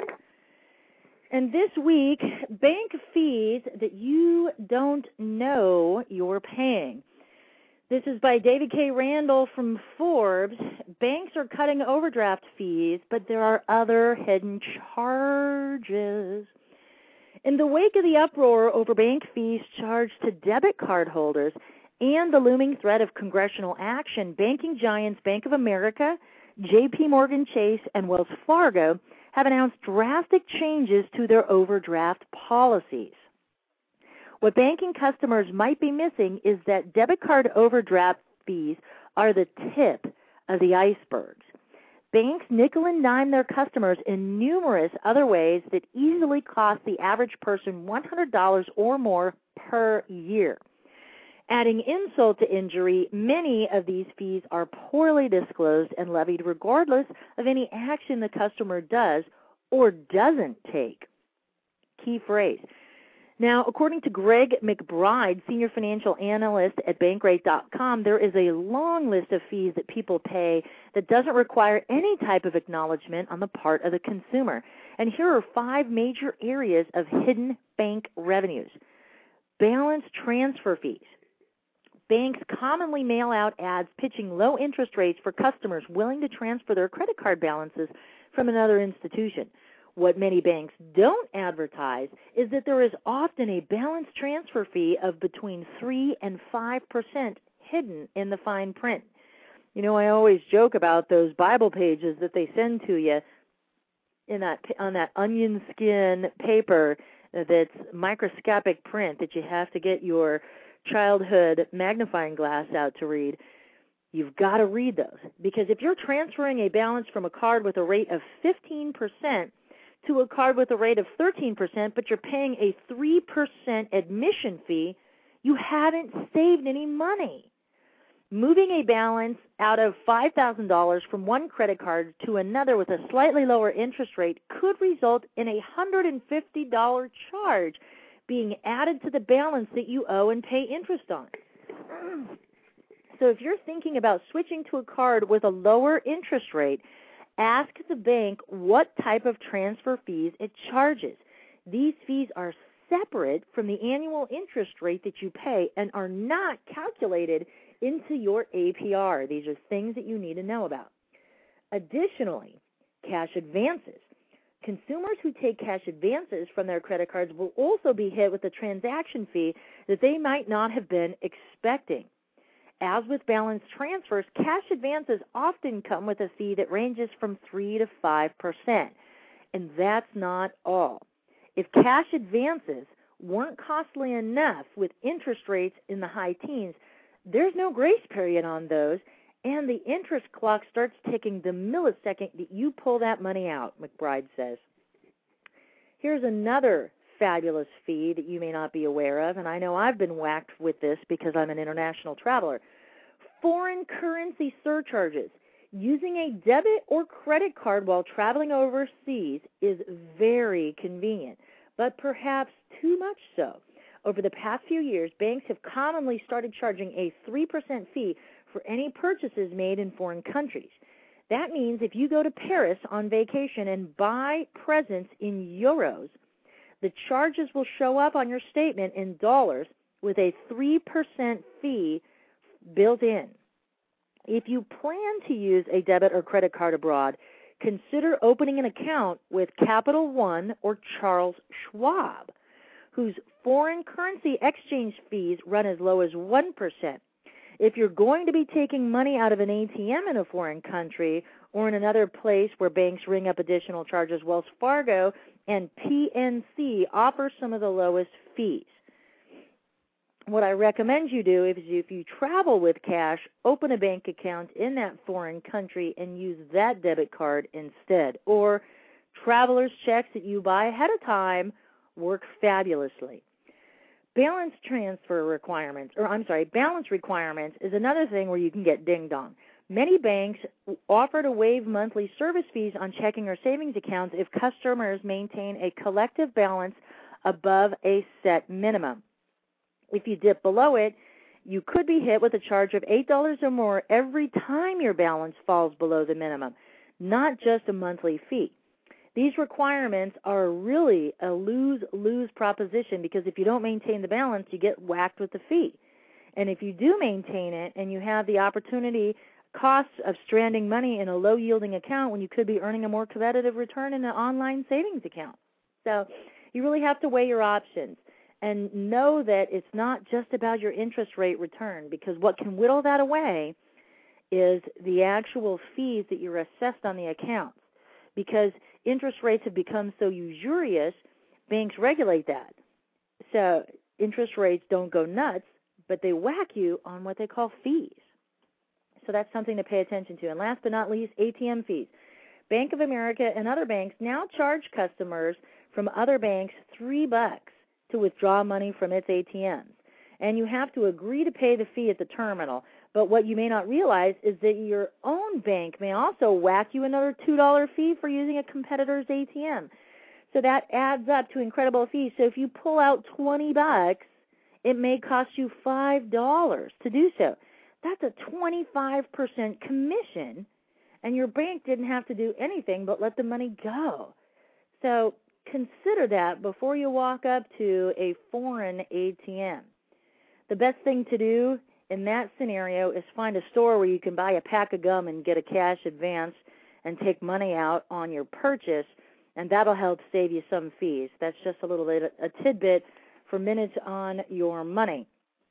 And this week, bank fees that you don't know you're paying. This is by David K. Randall from Forbes. Banks are cutting overdraft fees, but there are other hidden charges. In the wake of the uproar over bank fees charged to debit card holders and the looming threat of congressional action, banking giants Bank of America, J.P. Morgan Chase, and Wells Fargo have announced drastic changes to their overdraft policies. What banking customers might be missing is that debit card overdraft fees are the tip of the iceberg. Banks nickel and dime their customers in numerous other ways that easily cost the average person $100 or more per year. Adding insult to injury, many of these fees are poorly disclosed and levied regardless of any action the customer does or doesn't take. Key phrase. Now, according to Greg McBride, senior financial analyst at Bankrate.com, there is a long list of fees that people pay that doesn't require any type of acknowledgement on the part of the consumer. And here are 5 major areas of hidden bank revenues. Balance transfer fees. Banks commonly mail out ads pitching low interest rates for customers willing to transfer their credit card balances from another institution. What many banks don't advertise is that there is often a balance transfer fee of between 3 and 5% hidden in the fine print. You know, I always joke about those Bible pages that they send to you on that onion skin paper that's microscopic print that you have to get your childhood magnifying glass out to read. You've got to read those, because if you're transferring a balance from a card with a rate of 15% to a card with a rate of 13%, but you're paying a 3% admission fee, you haven't saved any money. Moving a balance out of $5,000 from one credit card to another with a slightly lower interest rate could result in a $150 charge being added to the balance that you owe and pay interest on. So if you're thinking about switching to a card with a lower interest rate, ask the bank what type of transfer fees it charges. These fees are separate from the annual interest rate that you pay and are not calculated into your APR. These are things that you need to know about. Additionally, cash advances. Consumers who take cash advances from their credit cards will also be hit with a transaction fee that they might not have been expecting. As with balance transfers, cash advances often come with a fee that ranges from 3 to 5%, and that's not all. If cash advances weren't costly enough with interest rates in the high teens, there's no grace period on those, and the interest clock starts ticking the millisecond that you pull that money out, McBride says. Here's another fabulous fee that you may not be aware of, and I know I've been whacked with this because I'm an international traveler. Foreign currency surcharges. Using a debit or credit card while traveling overseas is very convenient, but perhaps too much so. Over the past few years, banks have commonly started charging a 3% fee for any purchases made in foreign countries. That means if you go to Paris on vacation and buy presents in euros, the charges will show up on your statement in dollars with a 3% fee built in. If you plan to use a debit or credit card abroad, consider opening an account with Capital One or Charles Schwab, whose foreign currency exchange fees run as low as 1%. If you're going to be taking money out of an ATM in a foreign country or in another place where banks ring up additional charges, Wells Fargo and PNC offer some of the lowest fees. What I recommend you do is if you travel with cash, open a bank account in that foreign country and use that debit card instead. Or traveler's checks that you buy ahead of time work fabulously. Balance requirements is another thing where you can get ding-dong. Many banks offer to waive monthly service fees on checking or savings accounts if customers maintain a collective balance above a set minimum. If you dip below it, you could be hit with a charge of $8 or more every time your balance falls below the minimum, not just a monthly fee. These requirements are really a lose-lose proposition because if you don't maintain the balance, you get whacked with the fee. And if you do maintain it and you have the opportunity, costs of stranding money in a low-yielding account when you could be earning a more competitive return in an online savings account. So you really have to weigh your options and know that it's not just about your interest rate return, because what can whittle that away is the actual fees that you're assessed on the accounts. Because interest rates have become so usurious, banks regulate that. So interest rates don't go nuts, but they whack you on what they call fees. So that's something to pay attention to. And last but not least, ATM fees. Bank of America and other banks now charge customers from other banks $3 to withdraw money from its ATMs. And you have to agree to pay the fee at the terminal. But what you may not realize is that your own bank may also whack you another $2 fee for using a competitor's ATM. So that adds up to incredible fees. So if you pull out $20, it may cost you $5 to do so. That's a 25% commission, and your bank didn't have to do anything but let the money go. So consider that before you walk up to a foreign ATM. The best thing to do in that scenario is find a store where you can buy a pack of gum and get a cash advance and take money out on your purchase, and that'll help save you some fees. That's just a tidbit for minutes on your money.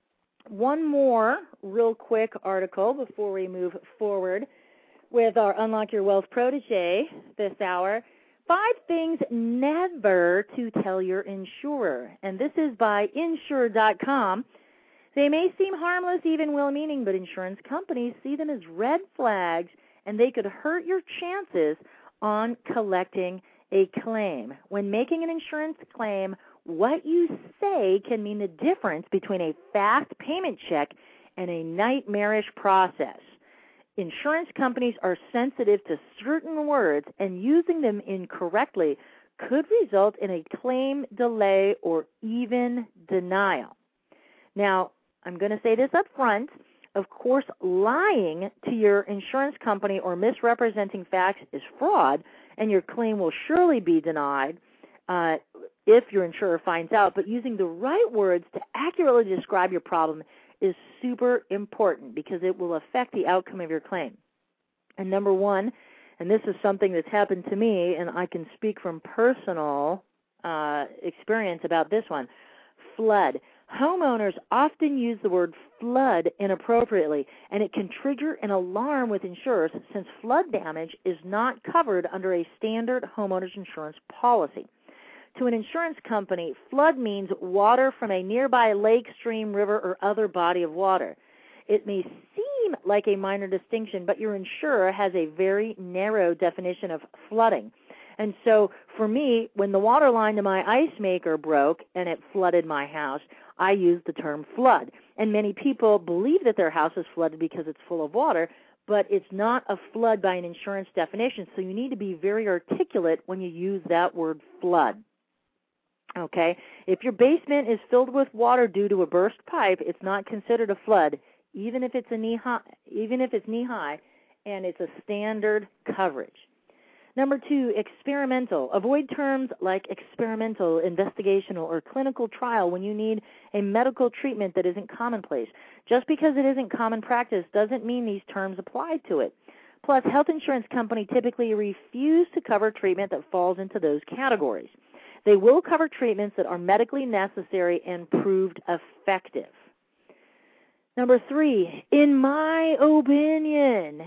One more real quick article before we move forward with our Unlock Your Wealth protege this hour. 5 things never to tell your insurer. And this is by Insure.com. They may seem harmless, even well-meaning, but insurance companies see them as red flags, and they could hurt your chances on collecting a claim. When making an insurance claim, what you say can mean the difference between a fast payment check and a nightmarish process. Insurance companies are sensitive to certain words, and using them incorrectly could result in a claim delay or even denial. Now, I'm going to say this up front. Of course, lying to your insurance company or misrepresenting facts is fraud, and your claim will surely be denied if your insurer finds out. But using the right words to accurately describe your problem is super important because it will affect the outcome of your claim. And number one, and this is something that's happened to me, and I can speak from personal experience about this one, flood. Homeowners often use the word flood inappropriately, and it can trigger an alarm with insurers since flood damage is not covered under a standard homeowners insurance policy. To an insurance company, flood means water from a nearby lake, stream, river, or other body of water. It may seem like a minor distinction, but your insurer has a very narrow definition of flooding. And so for me, when the water line to my ice maker broke and it flooded my house, I used the term flood. And many people believe that their house is flooded because it's full of water, but it's not a flood by an insurance definition. So you need to be very articulate when you use that word flood. Okay? If your basement is filled with water due to a burst pipe, it's not considered a flood, even if it's knee-high, and it's a standard coverage. Number two, experimental. Avoid terms like experimental, investigational, or clinical trial when you need a medical treatment that isn't commonplace. Just because it isn't common practice doesn't mean these terms apply to it. Plus, health insurance companies typically refuse to cover treatment that falls into those categories. They will cover treatments that are medically necessary and proved effective. Number three, in my opinion,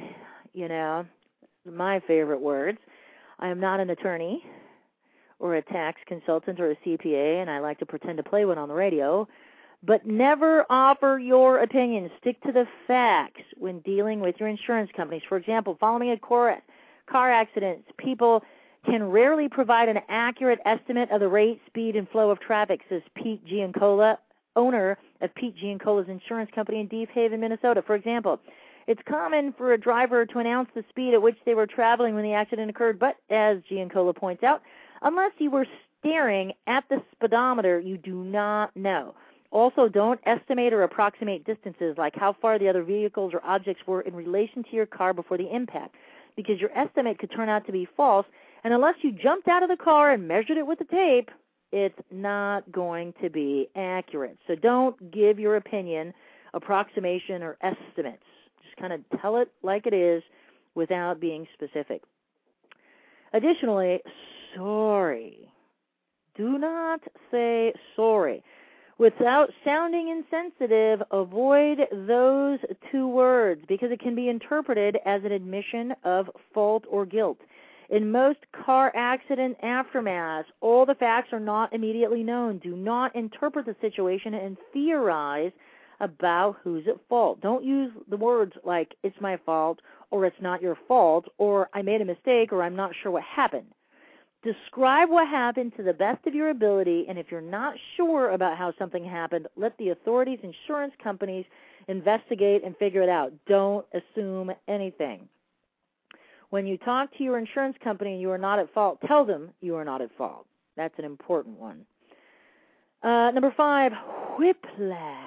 my favorite words, I am not an attorney or a tax consultant or a CPA, and I like to pretend to play one on the radio, but never offer your opinion. Stick to the facts when dealing with your insurance companies. For example, following a car accident, people can rarely provide an accurate estimate of the rate, speed, and flow of traffic, says Pete Giancola, owner of Pete Giancola's insurance company in Deep Haven, Minnesota. For example, it's common for a driver to announce the speed at which they were traveling when the accident occurred, but as Giancola points out, unless you were staring at the speedometer, you do not know. Also, don't estimate or approximate distances like how far the other vehicles or objects were in relation to your car before the impact, because your estimate could turn out to be false, and unless you jumped out of the car and measured it with the tape, it's not going to be accurate. So don't give your opinion, approximation, or estimates. Just kind of tell it like it is without being specific. Additionally, sorry. Do not say sorry. Without sounding insensitive, avoid those two words because it can be interpreted as an admission of fault or guilt. In most car accident aftermaths, all the facts are not immediately known. Do not interpret the situation and theorize about who's at fault. Don't use the words like, it's my fault, or it's not your fault, or I made a mistake, or I'm not sure what happened. Describe what happened to the best of your ability, and if you're not sure about how something happened, let the authorities, insurance companies, investigate and figure it out. Don't assume anything. When you talk to your insurance company and you are not at fault, tell them you are not at fault. That's an important one. Number 5, whiplash.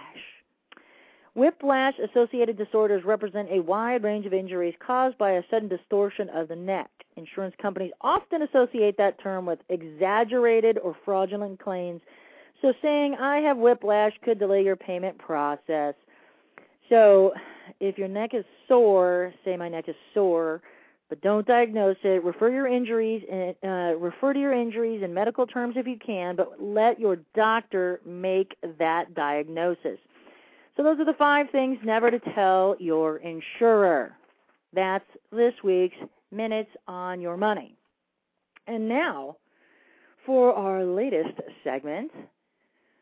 Whiplash-associated disorders represent a wide range of injuries caused by a sudden distortion of the neck. Insurance companies often associate that term with exaggerated or fraudulent claims, so saying, I have whiplash could delay your payment process. So if your neck is sore, say my neck is sore, but don't diagnose it. Refer to your injuries in medical terms if you can, but let your doctor make that diagnosis. So those are the 5 things never to tell your insurer. That's this week's Minutes on Your Money. And now, for our latest segment,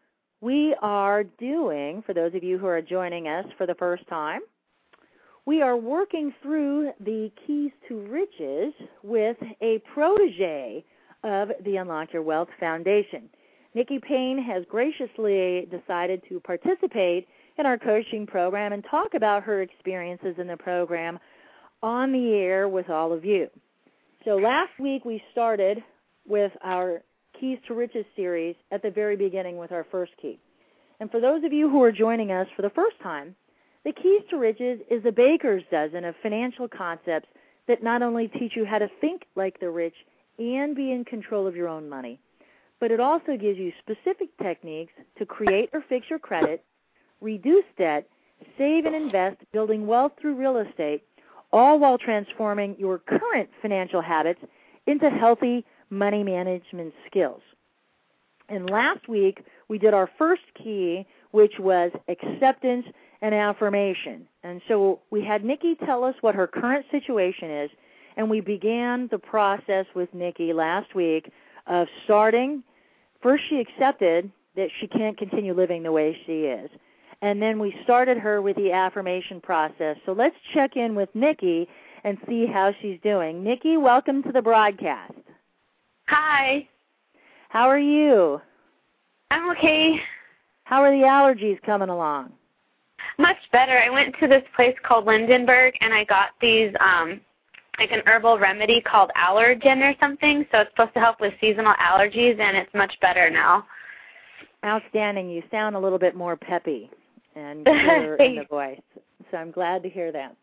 we are doing, for those of you who are joining us for the first time, we are working through the Keys to Riches with a protege of the Unlock Your Wealth Foundation. Nikki Payne has graciously decided to participate in our coaching program and talk about her experiences in the program on the air with all of you. So last week we started with our Keys to Riches series at the very beginning with our first key. And for those of you who are joining us for the first time, the Keys to Riches is a baker's dozen of financial concepts that not only teach you how to think like the rich and be in control of your own money, but it also gives you specific techniques to create or fix your credit, reduce debt, save and invest, building wealth through real estate, all while transforming your current financial habits into healthy money management skills. And last week, we did our first key, which was acceptance and affirmation. And so we had Nikki tell us what her current situation is, and we began the process with Nikki last week of starting. First, she accepted that she can't continue living the way she is. And then we started her with the affirmation process. So let's check in with Nikki and see how she's doing. Nikki, welcome to the broadcast. Hi. How are you? I'm okay. How are the allergies coming along? Much better. I went to this place called Lindenberg, and I got these, like an herbal remedy called Allergen or something. So it's supposed to help with seasonal allergies, and it's much better now. Outstanding. You sound a little bit more peppy and clearer in the voice. So I'm glad to hear that.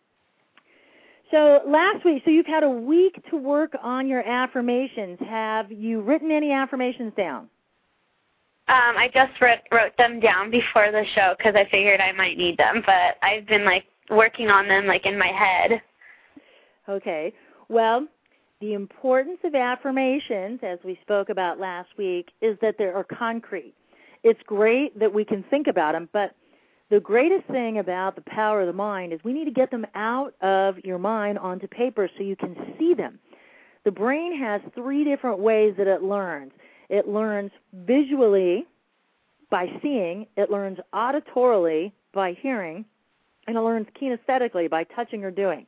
So last week, so you've had a week to work on your affirmations. Have you written any affirmations down? I just wrote them down before the show because I figured I might need them, but I've been, working on them, in my head. Okay. Well, the importance of affirmations, as we spoke about last week, is that they are concrete. It's great that we can think about them, but the greatest thing about the power of the mind is we need to get them out of your mind onto paper so you can see them. The brain has 3 different ways that it learns. It learns visually by seeing, it learns auditorily by hearing, and it learns kinesthetically by touching or doing.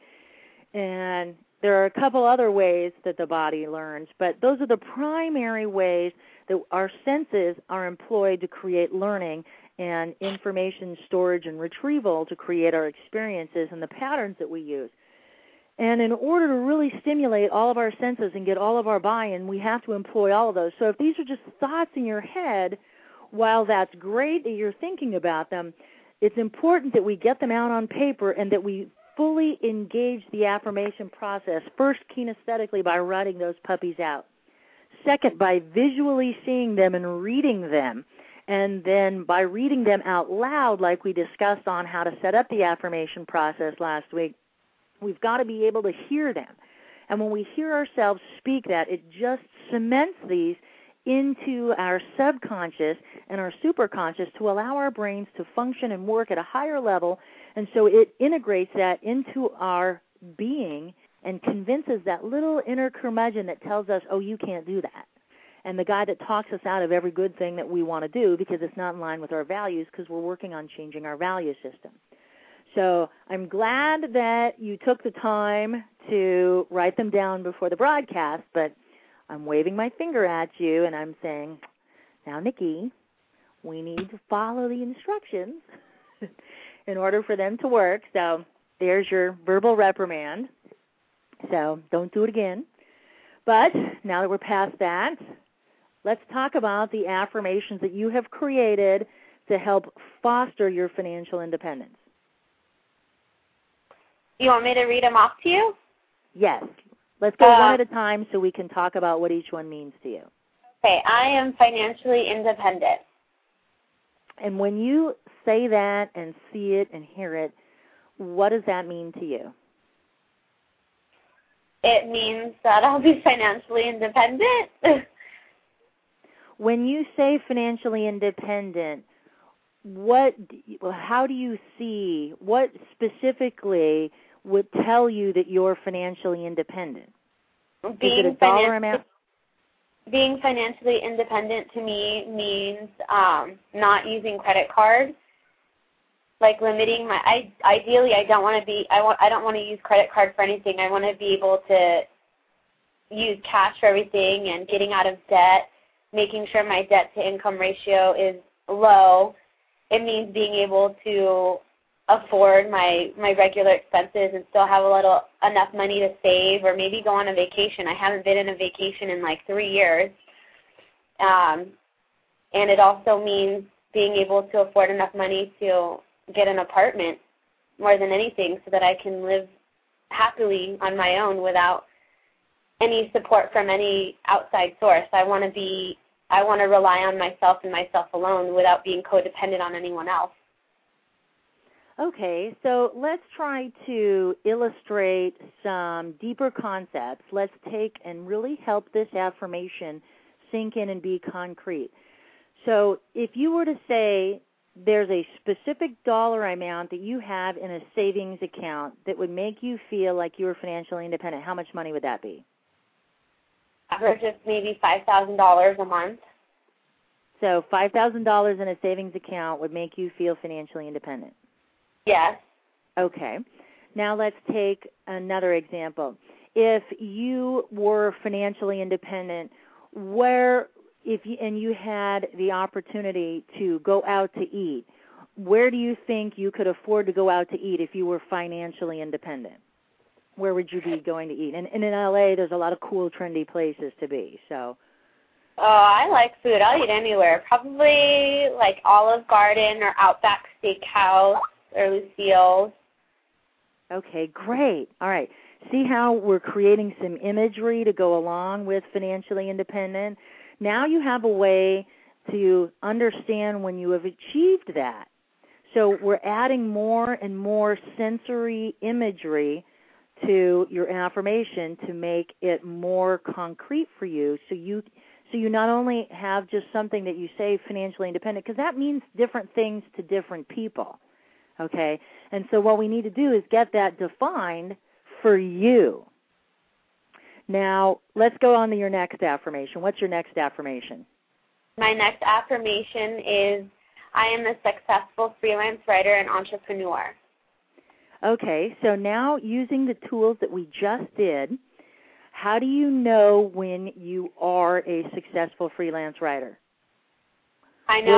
And there are a couple other ways that the body learns, but those are the primary ways that our senses are employed to create learning and information storage and retrieval to create our experiences and the patterns that we use. And in order to really stimulate all of our senses and get all of our buy-in, we have to employ all of those. So if these are just thoughts in your head, while that's great that you're thinking about them, it's important that we get them out on paper and that we fully engage the affirmation process, first kinesthetically by writing those puppies out. Second, by visually seeing them and reading them. And then by reading them out loud, like we discussed on how to set up the affirmation process last week, we've got to be able to hear them. And when we hear ourselves speak that, it just cements these into our subconscious and our superconscious to allow our brains to function and work at a higher level. And so it integrates that into our being and convinces that little inner curmudgeon that tells us, oh, you can't do that. And the guy that talks us out of every good thing that we want to do because it's not in line with our values because we're working on changing our value system. So I'm glad that you took the time to write them down before the broadcast, but I'm waving my finger at you and I'm saying, now, Nikki, we need to follow the instructions in order for them to work. So there's your verbal reprimand. So don't do it again. But now that we're past that, let's talk about the affirmations that you have created to help foster your financial independence. You want me to read them off to you? Yes. Let's go one at a time so we can talk about what each one means to you. Okay, I am financially independent. And when you say that and see it and hear it, what does that mean to you? It means that I'll be financially independent. When you say financially independent, how do you see, what specifically would tell you that you're financially independent? Being is it a dollar amount? being financially independent to me means not using credit cards, like limiting my. Ideally, I don't want to use credit card for anything. I want to be able to use cash for everything and getting out of debt, making sure my debt to income ratio is low. It means being able to afford my regular expenses and still have enough money to save, or maybe go on a vacation. I haven't been on a vacation in like 3 years. And it also means being able to afford enough money to get an apartment more than anything, so that I can live happily on my own without any support from any outside source. I want to rely on myself and myself alone without being codependent on anyone else. Okay, so let's try to illustrate some deeper concepts. Let's take and really help this affirmation sink in and be concrete. So if you were to say there's a specific dollar amount that you have in a savings account that would make you feel like you were financially independent, how much money would that be? Average of maybe $5,000 a month. So $5,000 in a savings account would make you feel financially independent? Yes. Okay. Now let's take another example. If you were financially independent, and you had the opportunity to go out to eat, where do you think you could afford to go out to eat if you were financially independent? Where would you be going to eat? And in LA, there's a lot of cool, trendy places to be. So. Oh, I like food. I'll eat anywhere. Probably like Olive Garden or Outback Steakhouse or Lucille's. Okay, great. All right. See how we're creating some imagery to go along with financially independent? Now you have a way to understand when you have achieved that. So we're adding more and more sensory imagery to your affirmation to make it more concrete for you, so you not only have just something that you say financially independent, because that means different things to different people, okay? And so what we need to do is get that defined for you. Now, let's go on to your next affirmation. What's your next affirmation? My next affirmation is, I am a successful freelance writer and entrepreneur. Okay, so now using the tools that we just did, how do you know when you are a successful freelance writer? I know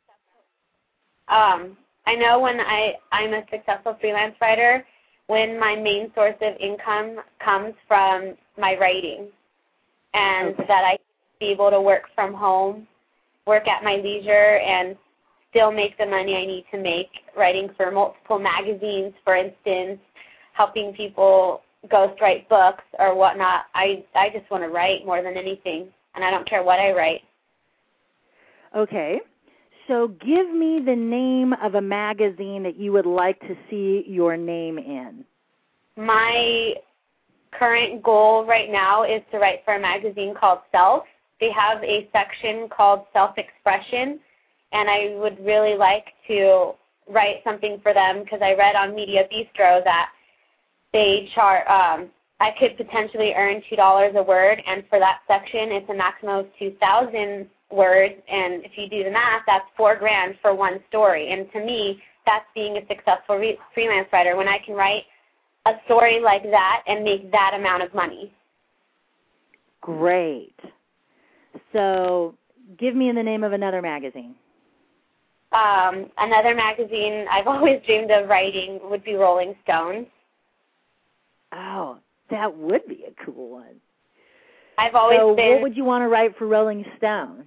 I know when I'm a successful freelance writer when my main source of income comes from my writing, and that I be able to work from home, work at my leisure, and still make the money I need to make, writing for multiple magazines, for instance, helping people ghostwrite books or whatnot. I just want to write more than anything, and I don't care what I write. Okay. So give me the name of a magazine that you would like to see your name in. My current goal right now is to write for a magazine called Self. They have a section called Self-Expression, and I would really like to write something for them because I read on Media Bistro that they I could potentially earn $2 a word, and for that section it's a maximum of 2,000 words, and if you do the math, that's $4,000 for one story. And to me, that's being a successful freelance writer, when I can write a story like that and make that amount of money. Great. So give me the name of another magazine. Another magazine I've always dreamed of writing would be Rolling Stone. Oh, that would be a cool one. I've always been. What would you want to write for Rolling Stone?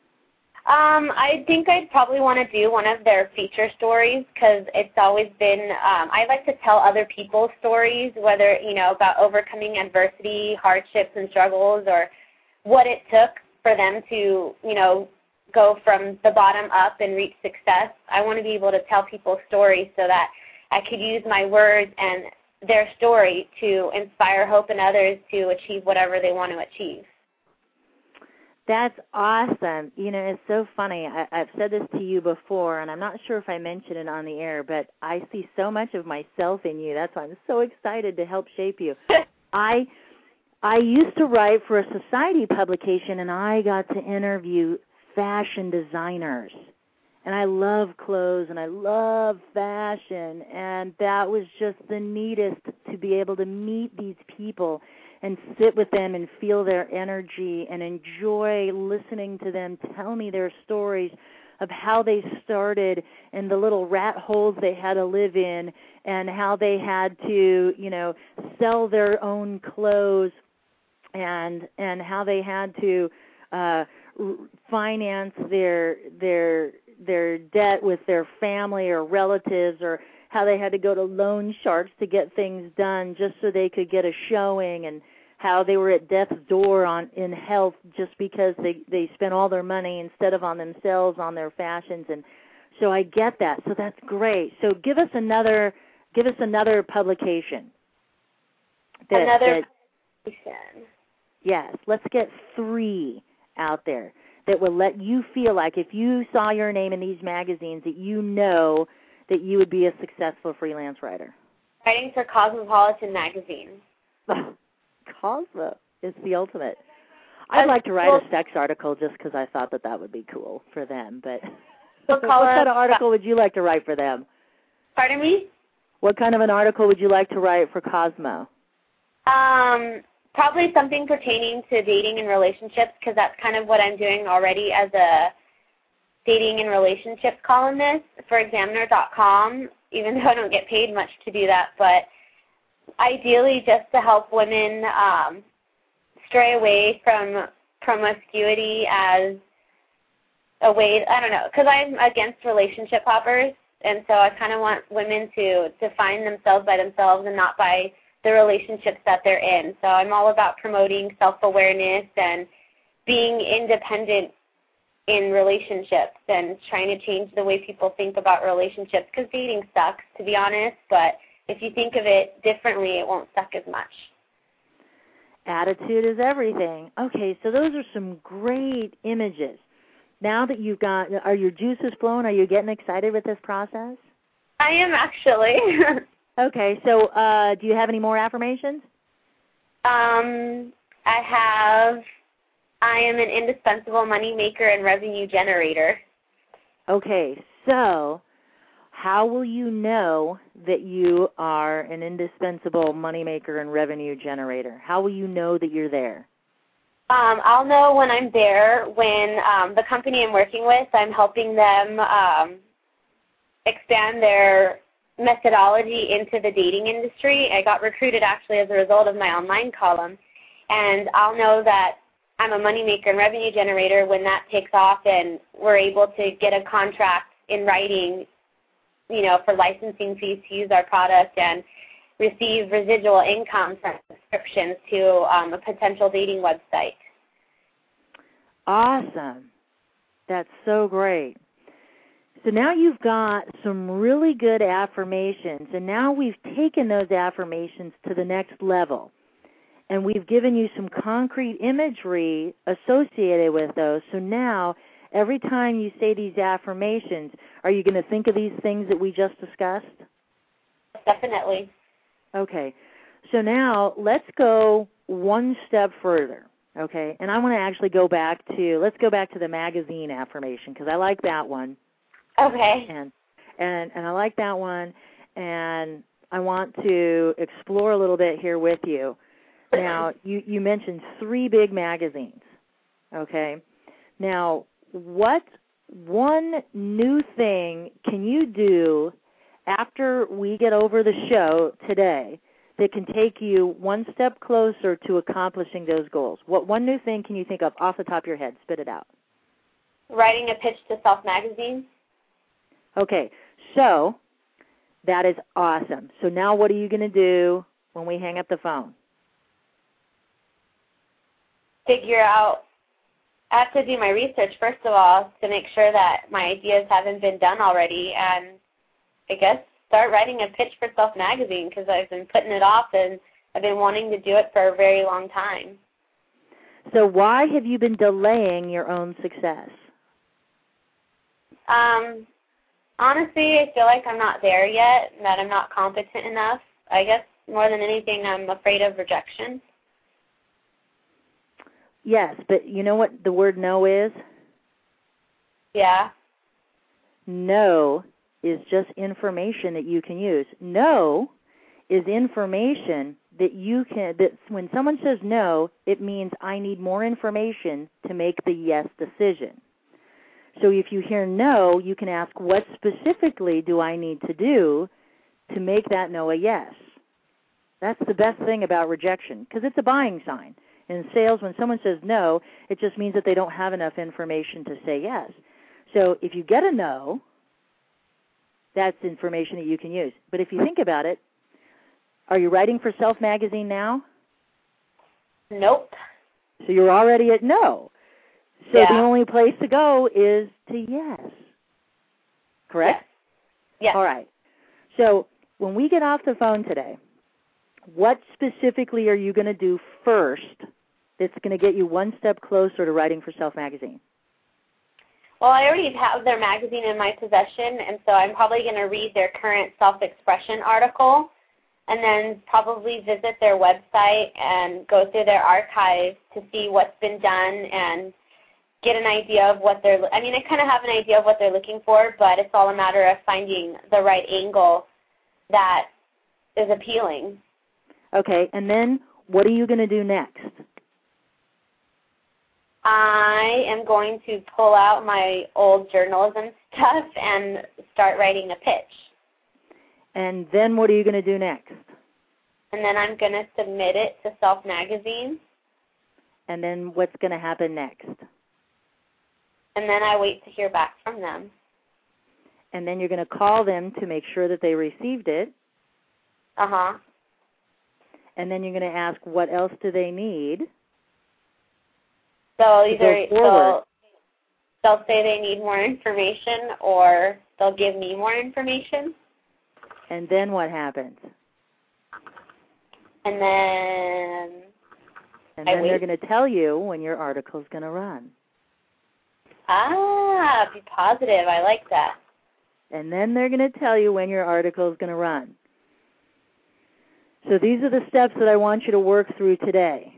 I think I'd probably want to do one of their feature stories because it's always been, I like to tell other people's stories, whether, about overcoming adversity, hardships and struggles, or what it took for them to, go from the bottom up and reach success. I want to be able to tell people's stories so that I could use my words and their story to inspire hope in others to achieve whatever they want to achieve. That's awesome. It's so funny. I've said this to you before, and I'm not sure if I mentioned it on the air, but I see so much of myself in you. That's why I'm so excited to help shape you. I I used to write for a society publication, and I got to interview fashion designers. And I love clothes, and I love fashion, and that was just the neatest to be able to meet these people and sit with them and feel their energy and enjoy listening to them tell me their stories of how they started and the little rat holes they had to live in and how they had to, sell their own clothes and how they had to finance their debt with their family or relatives, or how they had to go to loan sharks to get things done just so they could get a showing, and how they were at death's door in health just because they spent all their money instead of on themselves, on their fashions. And so I get that. So that's great. So give us another publication. Publication. Yes, let's get 3 out there that will let you feel like if you saw your name in these magazines that you know that you would be a successful freelance writer. Writing for Cosmopolitan magazine. Cosmo is the ultimate. I'd like to write a sex article just because I thought that would be cool for them. But what kind of article would you like to write for them? Pardon me? What kind of an article would you like to write for Cosmo? Probably something pertaining to dating and relationships, because that's kind of what I'm doing already as a dating and relationships columnist for Examiner.com, even though I don't get paid much to do that. But ideally just to help women stray away from promiscuity as a way, I don't know, because I'm against relationship hoppers, and so I kind of want women to find themselves by themselves and not by the relationships that they're in. So I'm all about promoting self-awareness and being independent in relationships and trying to change the way people think about relationships, because dating sucks, to be honest, but if you think of it differently, it won't suck as much. Attitude is everything. Okay, so those are some great images. Now that you've got, are your juices flowing? Are you getting excited with this process? I am, actually. Okay, so do you have any more affirmations? I am an indispensable money maker and revenue generator. Okay, so how will you know that you are an indispensable money maker and revenue generator? How will you know that you're there? I'll know when I'm there when the company I'm working with, I'm helping them expand their methodology into the dating industry. I got recruited actually as a result of my online column, and I'll know that I'm a moneymaker and revenue generator when that takes off and we're able to get a contract in writing, for licensing fees to use our product and receive residual income from subscriptions to a potential dating website. Awesome. That's so great. So now you've got some really good affirmations, and now we've taken those affirmations to the next level, and we've given you some concrete imagery associated with those. So now, every time you say these affirmations, are you going to think of these things that we just discussed? Definitely. Okay. So now let's go one step further, okay? And I want to actually let's go back to the magazine affirmation, because I like that one. Okay. And I like that one, and I want to explore a little bit here with you. Now, you mentioned 3 big magazines, okay? Now, what one new thing can you do after we get over the show today that can take you one step closer to accomplishing those goals? What one new thing can you think of off the top of your head? Spit it out. Writing a pitch to Self magazine. Okay, so that is awesome. So now what are you going to do when we hang up the phone? Figure out, I have to do my research first of all to make sure that my ideas haven't been done already, and I guess start writing a pitch for Self magazine, because I've been putting it off and I've been wanting to do it for a very long time. So why have you been delaying your own success? Honestly, I feel like I'm not there yet, that I'm not competent enough. I guess more than anything, I'm afraid of rejection. Yes, but you know what the word no is? Yeah. No is just information that you can use. No is information that you can, that when someone says no, it means I need more information to make the yes decision. So if you hear no, you can ask, what specifically do I need to do to make that no a yes? That's the best thing about rejection, because it's a buying sign. In sales, when someone says no, it just means that they don't have enough information to say yes. So if you get a no, that's information that you can use. But if you think about it, are you writing for Self Magazine now? Nope. So you're already at no. So yeah. The only place to go is to yes. Correct? Yes. All right. So when we get off the phone today, what specifically are you going to do first that's going to get you one step closer to writing for Self Magazine? Well, I already have their magazine in my possession, and so I'm probably going to read their current self-expression article and then probably visit their website and go through their archives to see what's been done and get an idea of what they're – I mean, I kind of have an idea of what they're looking for, but it's all a matter of finding the right angle that is appealing. Okay, and then what are you going to do next? I am going to pull out my old journalism stuff and start writing a pitch. And then what are you going to do next? And then I'm going to submit it to Self Magazine. And then what's going to happen next? And then I wait to hear back from them. And then you're going to call them to make sure that they received it. Uh-huh. And then you're going to ask what else do they need. So either they'll say they need more information or they'll give me more information. And then what happens? And then they're going to tell you when your article's going to run. Ah, be positive. I like that. And then they're going to tell you when your article is going to run. So these are the steps that I want you to work through today,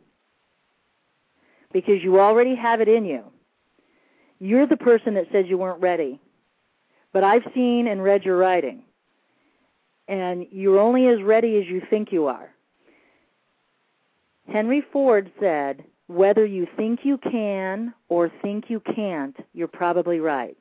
because you already have it in you. You're the person that says you weren't ready, but I've seen and read your writing, and you're only as ready as you think you are. Henry Ford said, whether you think you can or think you can't, you're probably right.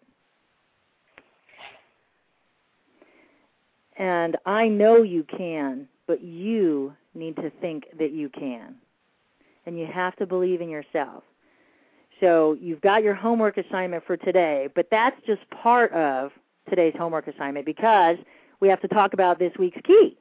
And I know you can, but you need to think that you can. And you have to believe in yourself. So you've got your homework assignment for today, but that's just part of today's homework assignment because we have to talk about this week's key.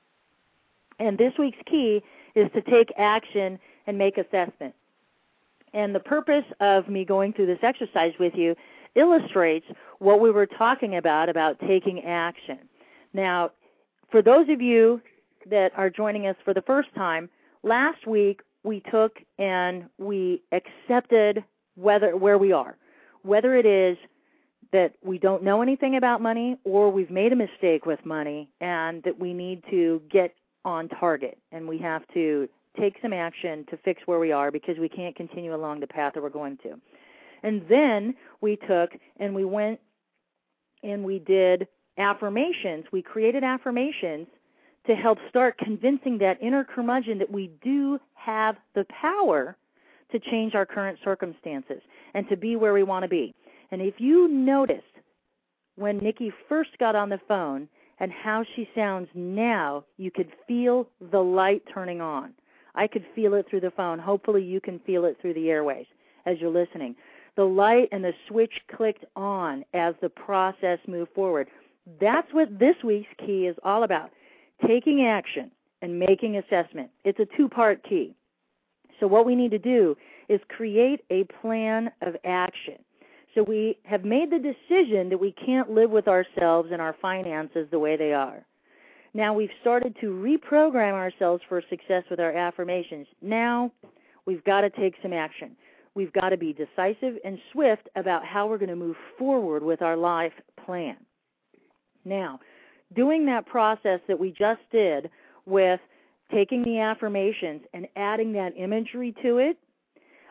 And this week's key is to take action and make assessment. And the purpose of me going through this exercise with you illustrates what we were talking about taking action. Now, for those of you that are joining us for the first time, last week we took and we accepted where we are, whether it is that we don't know anything about money or we've made a mistake with money and that we need to get on target and we have to take some action to fix where we are because we can't continue along the path that we're going to. And then we took and we went and we did affirmations. We created affirmations to help start convincing that inner curmudgeon that we do have the power to change our current circumstances and to be where we want to be. And if you noticed when Nikki first got on the phone and how she sounds now, you could feel the light turning on. I could feel it through the phone. Hopefully you can feel it through the airways as you're listening. The light and the switch clicked on as the process moved forward. That's what this week's key is all about, taking action and making assessment. It's a two-part key. So what we need to do is create a plan of action. So we have made the decision that we can't live with ourselves and our finances the way they are. Now we've started to reprogram ourselves for success with our affirmations. Now we've got to take some action. We've got to be decisive and swift about how we're going to move forward with our life plan. Now, doing that process that we just did with taking the affirmations and adding that imagery to it,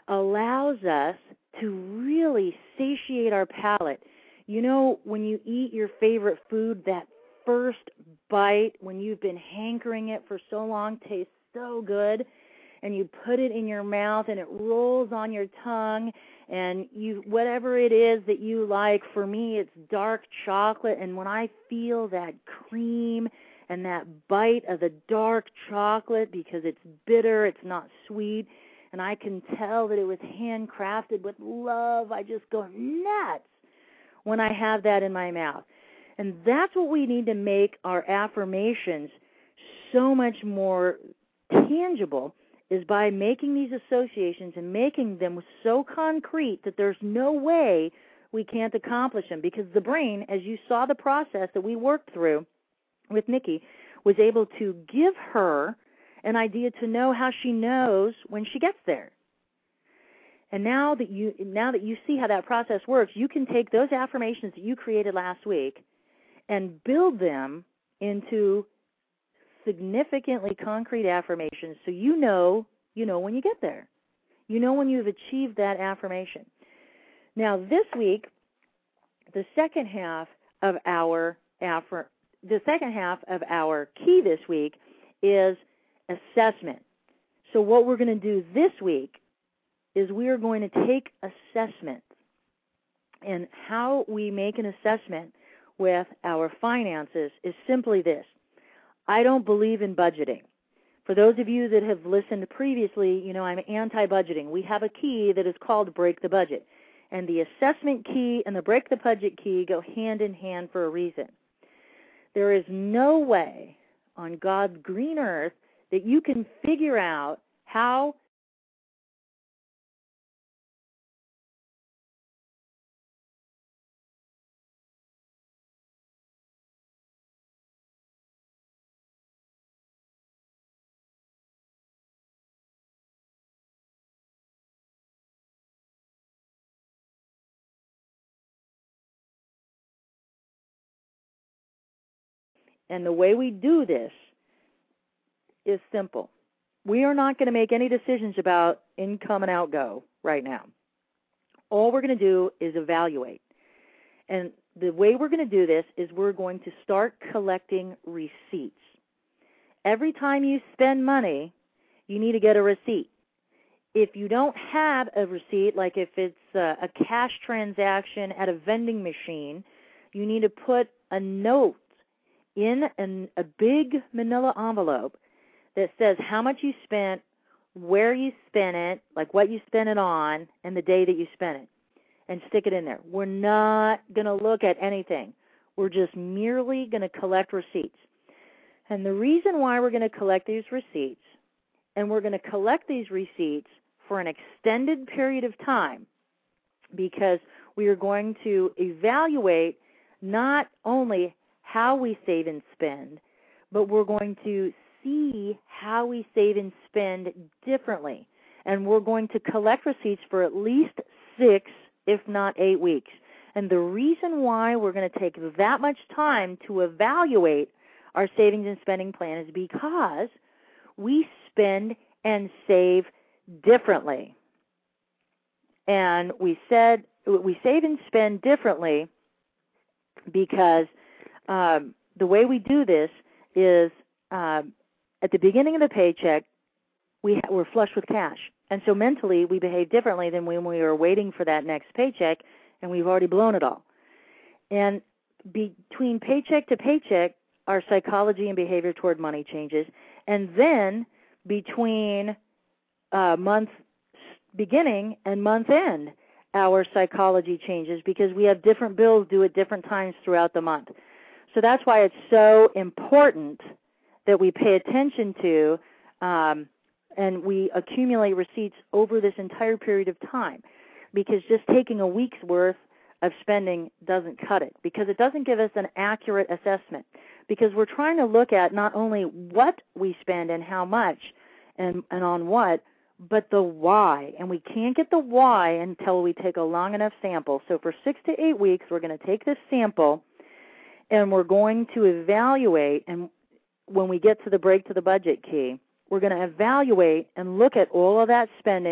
allows us to really satiate our palate. You know, when you eat your favorite food, that first bite, when you've been hankering it for so long, tastes so good, and you put it in your mouth and it rolls on your tongue, and you, whatever it is that you like, for me it's dark chocolate, and when I feel that cream and that bite of the dark chocolate, because it's bitter, it's not sweet, and I can tell that it was handcrafted with love, I just go nuts when I have that in my mouth. And that's what we need to make our affirmations so much more tangible, is by making these associations and making them so concrete that there's no way we can't accomplish them. Because the brain, as you saw the process that we worked through with Nikki, was able to give her an idea to know how she knows when she gets there. And now that you see how that process works, you can take those affirmations that you created last week and build them into significantly concrete affirmations, so you know when you get there. You know when you've achieved that affirmation. Now this week, the second half of our key this week is assessment. So what we're going to do this week is we are going to take assessment. And how we make an assessment with our finances is simply this. I don't believe in budgeting. For those of you that have listened previously, you know I'm anti-budgeting. We have a key that is called Break the Budget. And the assessment key and the Break the Budget key go hand in hand for a reason. There is no way on God's green earth that you can figure out how And the way we do this is simple. We are not going to make any decisions about income and outgo right now. All we're going to do is evaluate. And the way we're going to do this is we're going to start collecting receipts. Every time you spend money, you need to get a receipt. If you don't have a receipt, like if it's a cash transaction at a vending machine, you need to put a note in a big manila envelope that says how much you spent, where you spent it, like what you spent it on, and the day that you spent it, and stick it in there. We're not going to look at anything. We're just merely going to collect receipts. And the reason why we're going to collect these receipts, and we're going to collect these receipts for an extended period of time, because we are going to evaluate not only how we save and spend, but we're going to see how we save and spend differently. And we're going to collect receipts for at least 6, if not 8 weeks. And the reason why we're going to take that much time to evaluate our savings and spending plan is because we spend and save differently. And we said we save and spend differently because the way we do this is at the beginning of the paycheck, we're flush with cash. And so mentally, we behave differently than when we are waiting for that next paycheck and we've already blown it all. And between paycheck to paycheck, our psychology and behavior toward money changes. And then between month beginning and month end, our psychology changes because we have different bills due at different times throughout the month. So that's why it's so important that we pay attention to and we accumulate receipts over this entire period of time, because just taking a week's worth of spending doesn't cut it, because it doesn't give us an accurate assessment, because we're trying to look at not only what we spend and how much and on what, but the why. And we can't get the why until we take a long enough sample. So for 6 to 8 weeks, we're going to take this sample and we're going to evaluate, and when we get to the break to the budget key, we're going to evaluate and look at all of that spending,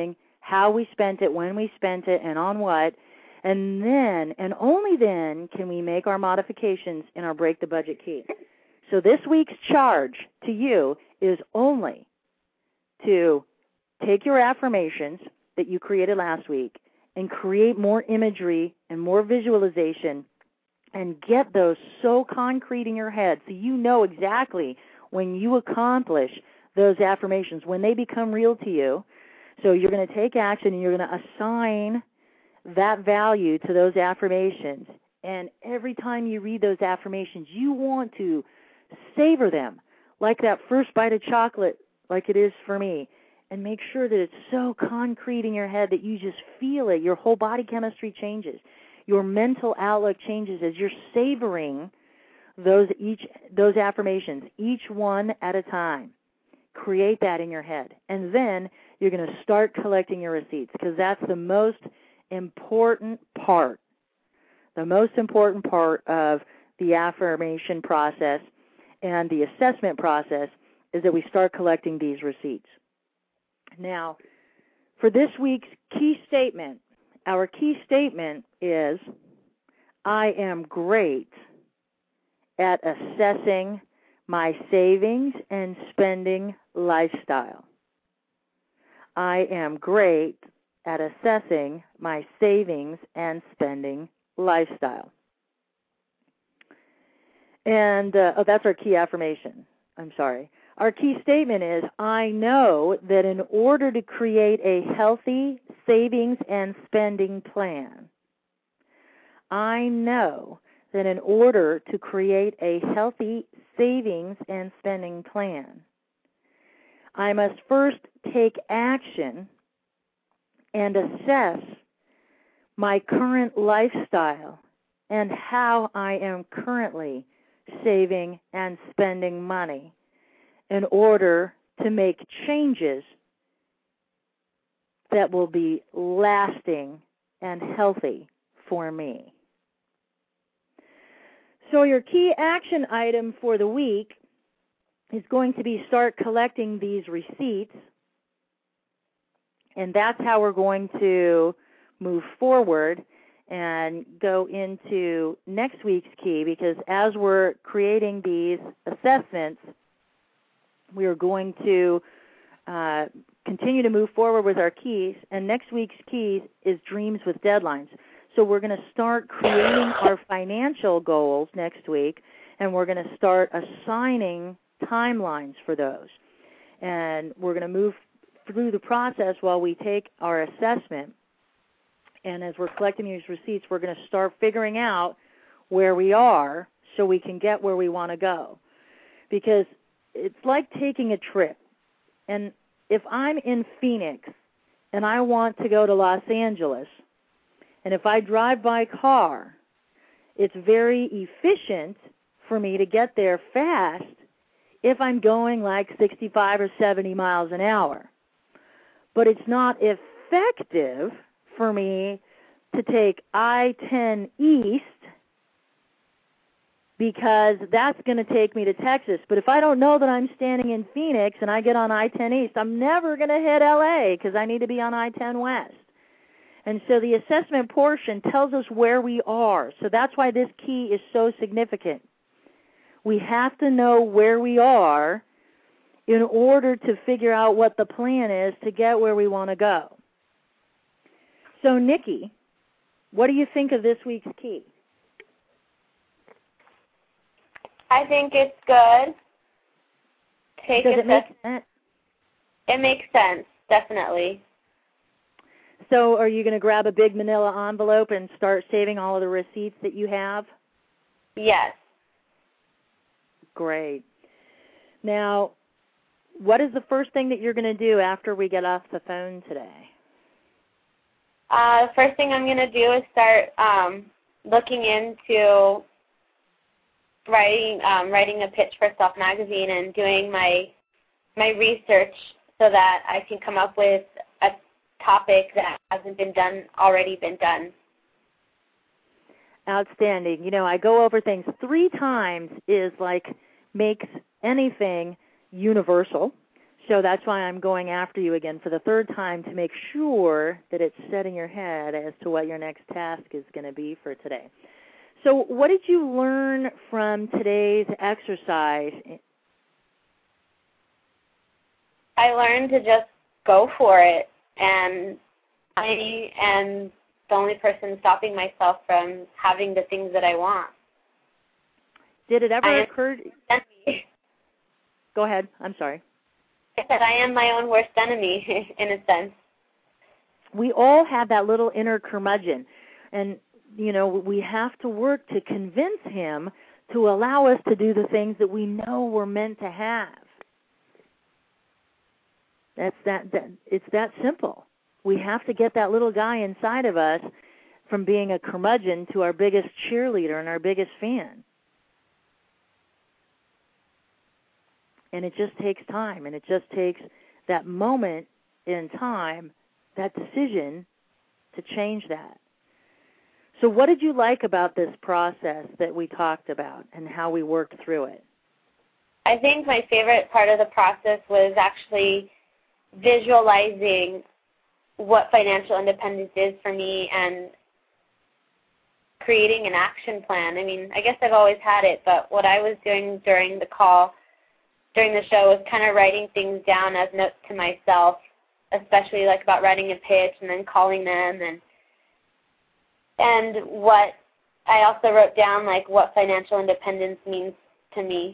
how we spent it, when we spent it, and on what. And then, and only then, can we make our modifications in our Break the Budget key. So this week's charge to you is only to take your affirmations that you created last week and create more imagery and more visualization and get those so concrete in your head so you know exactly when you accomplish those affirmations, when they become real to you. So you're going to take action and you're going to assign that value to those affirmations. And every time you read those affirmations, you want to savor them like that first bite of chocolate, like it is for me, and make sure that it's so concrete in your head that you just feel it. Your whole body chemistry changes. Your mental outlook changes as you're savoring those affirmations, each one at a time. Create that in your head. And then you're going to start collecting your receipts, because that's the most important part. The most important part of the affirmation process and the assessment process is that we start collecting these receipts. Now, for this week's key statement, our key statement is, I am great at assessing my savings and spending lifestyle. I am great at assessing my savings and spending lifestyle. And that's our key affirmation. I'm sorry. Our key statement is, I know that in order to create a healthy savings and spending plan, I know that in order to create a healthy savings and spending plan, I must first take action and assess my current lifestyle and how I am currently saving and spending money in order to make changes that will be lasting and healthy for me. So your key action item for the week is going to be start collecting these receipts, and that's how we're going to move forward and go into next week's key, because as we're creating these assessments, we are going to continue to move forward with our keys, and next week's keys is Dreams with Deadlines. So we're going to start creating our financial goals next week, and we're going to start assigning timelines for those. And we're going to move through the process while we take our assessment. And as we're collecting these receipts, we're going to start figuring out where we are so we can get where we want to go. Because it's like taking a trip. And if I'm in Phoenix and I want to go to Los Angeles, and if I drive by car, it's very efficient for me to get there fast if I'm going like 65 or 70 miles an hour. But it's not effective for me to take I-10 east, because that's going to take me to Texas. But if I don't know that I'm standing in Phoenix and I get on I-10 east, I'm never going to hit L.A. because I need to be on I-10 west. And so the assessment portion tells us where we are. So that's why this key is so significant. We have to know where we are in order to figure out what the plan is to get where we want to go. So, Nikki, what do you think of this week's key? I think it's good. Does it make sense? It makes sense, definitely. So are you going to grab a big manila envelope and start saving all of the receipts that you have? Yes. Great. Now, what is the first thing that you're going to do after we get off the phone today? The first thing I'm going to do is start looking into writing a pitch for Self Magazine and doing my research so that I can come up with a topic that hasn't already been done. Outstanding. You know, I go over things 3 times is like makes anything universal. So that's why I'm going after you again for the third time to make sure that it's set in your head as to what your next task is going to be for today. So what did you learn from today's exercise? I learned to just go for it, and I am the only person stopping myself from having the things that I want. Did it ever occur? Go ahead. I'm sorry. I said I am my own worst enemy, in a sense. We all have that little inner curmudgeon, and, you know, we have to work to convince him to allow us to do the things that we know we're meant to have. It's that simple. We have to get that little guy inside of us from being a curmudgeon to our biggest cheerleader and our biggest fan. And it just takes time, and it just takes that moment in time, that decision to change that. So what did you like about this process that we talked about and how we worked through it? I think my favorite part of the process was actually visualizing what financial independence is for me and creating an action plan. I mean, I guess I've always had it, but what I was doing during the show was kind of writing things down as notes to myself, especially like about writing a pitch and then calling them, and what I also wrote down, like what financial independence means to me.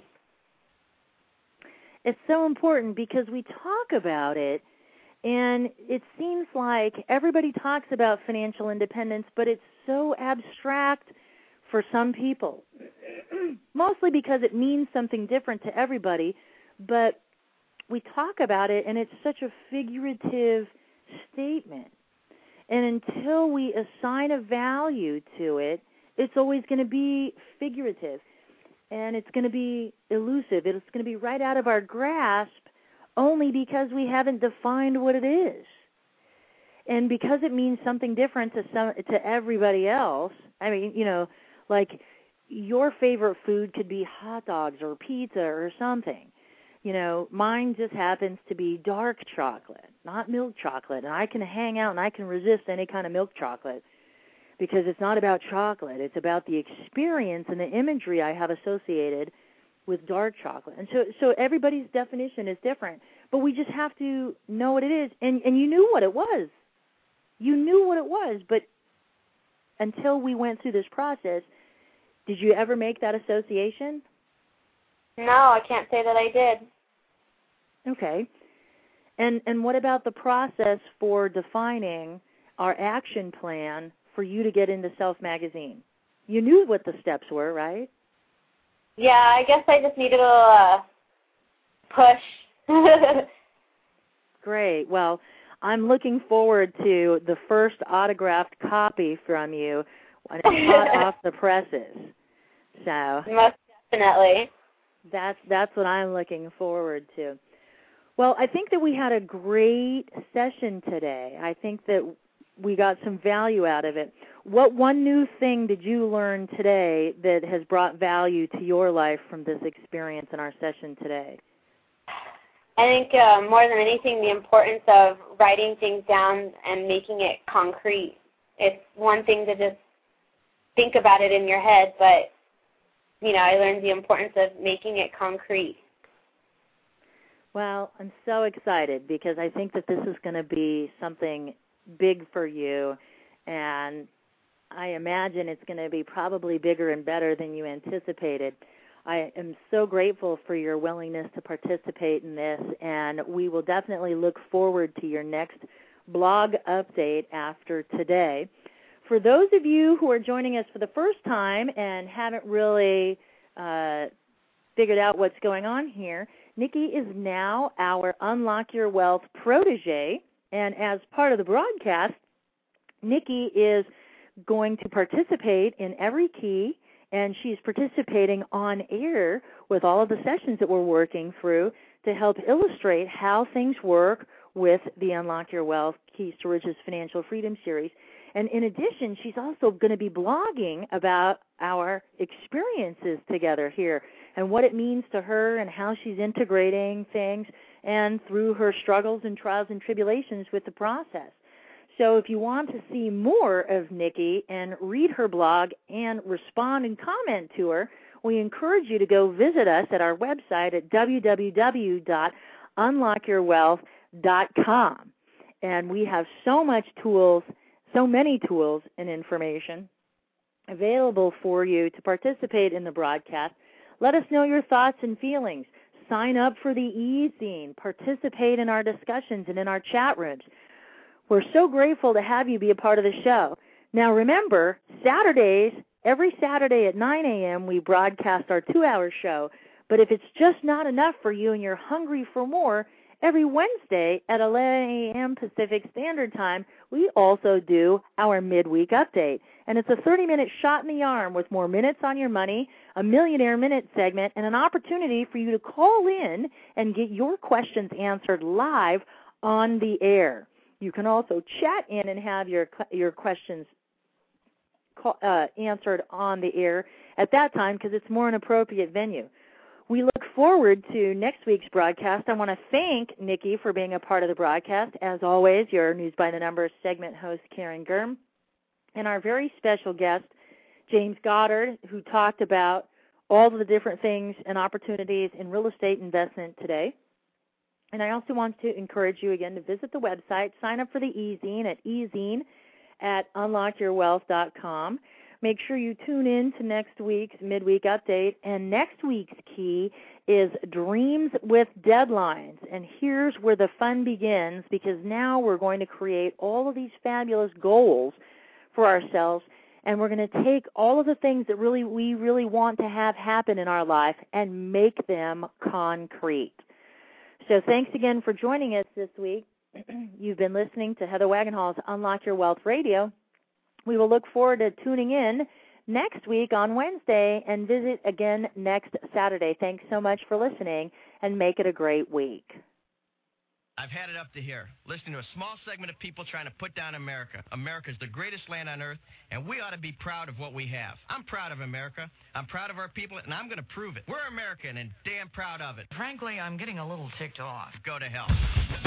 It's so important because we talk about it, and it seems like everybody talks about financial independence, but it's so abstract for some people, mostly because it means something different to everybody, but we talk about it, and it's such a figurative statement. And until we assign a value to it, it's always going to be figurative, and it's going to be elusive. It's going to be right out of our grasp only because we haven't defined what it is. And because it means something different to everybody else, I mean, you know, like your favorite food could be hot dogs or pizza or something. You know, mine just happens to be dark chocolate, not milk chocolate. And I can hang out and I can resist any kind of milk chocolate because it's not about chocolate. It's about the experience and the imagery I have associated with dark chocolate. And so everybody's definition is different. But we just have to know what it is. And you knew what it was. You knew what it was. But until we went through this process, did you ever make that association? No, I can't say that I did. Okay. And what about the process for defining our action plan for you to get into Self Magazine? You knew what the steps were, right? Yeah, I guess I just needed a push. Great. Well, I'm looking forward to the first autographed copy from you when it's hot off the presses. So most definitely. That's what I'm looking forward to. Well, I think that we had a great session today. I think that we got some value out of it. What one new thing did you learn today that has brought value to your life from this experience in our session today? I think more than anything, the importance of writing things down and making it concrete. It's one thing to just think about it in your head, but you know, I learned the importance of making it concrete. Well, I'm so excited because I think that this is going to be something big for you, and I imagine it's going to be probably bigger and better than you anticipated. I am so grateful for your willingness to participate in this, and we will definitely look forward to your next blog update after today. For those of you who are joining us for the first time and haven't really figured out what's going on here, Nikki is now our Unlock Your Wealth protege, and as part of the broadcast, Nikki is going to participate in every key, and she's participating on air with all of the sessions that we're working through to help illustrate how things work with the Unlock Your Wealth Keys to Riches Financial Freedom series. And in addition, she's also going to be blogging about our experiences together here and what it means to her and how she's integrating things and through her struggles and trials and tribulations with the process. So if you want to see more of Nikki and read her blog and respond and comment to her, we encourage you to go visit us at our website at www.unlockyourwealth.com. And we have so many tools and information available for you to participate in the broadcast. Let us know your thoughts and feelings. Sign up for the e-zine. Participate in our discussions and in our chat rooms. We're so grateful to have you be a part of the show. Now remember, Saturdays, every Saturday at 9 a.m. we broadcast our 2-hour show. But if it's just not enough for you and you're hungry for more, every Wednesday at 11 a.m. Pacific Standard Time, we also do our midweek update. And it's a 30-minute shot in the arm with more minutes on your money, a Millionaire Minute segment, and an opportunity for you to call in and get your questions answered live on the air. You can also chat in and have your questions answered on the air at that time because it's more an appropriate venue. We look forward to next week's broadcast. I want to thank Nikki for being a part of the broadcast. As always, your News by the Numbers segment host, Karen Gurm, and our very special guest, James Goddard, who talked about all of the different things and opportunities in real estate investment today. And I also want to encourage you again to visit the website, sign up for the e-zine at ezine@unlockyourwealth.com. Make sure you tune in to next week's midweek update. And next week's key is Dreams with Deadlines. And here's where the fun begins, because now we're going to create all of these fabulous goals for ourselves, and we're going to take all of the things that we really want to have happen in our life and make them concrete. So thanks again for joining us this week. You've been listening to Heather Wagenhall's Unlock Your Wealth Radio. We will look forward to tuning in next week on Wednesday and visit again next Saturday. Thanks so much for listening, and make it a great week. I've had it up to here, listening to a small segment of people trying to put down America. America's the greatest land on earth, and we ought to be proud of what we have. I'm proud of America. I'm proud of our people, and I'm going to prove it. We're American and damn proud of it. Frankly, I'm getting a little ticked off. Go to hell.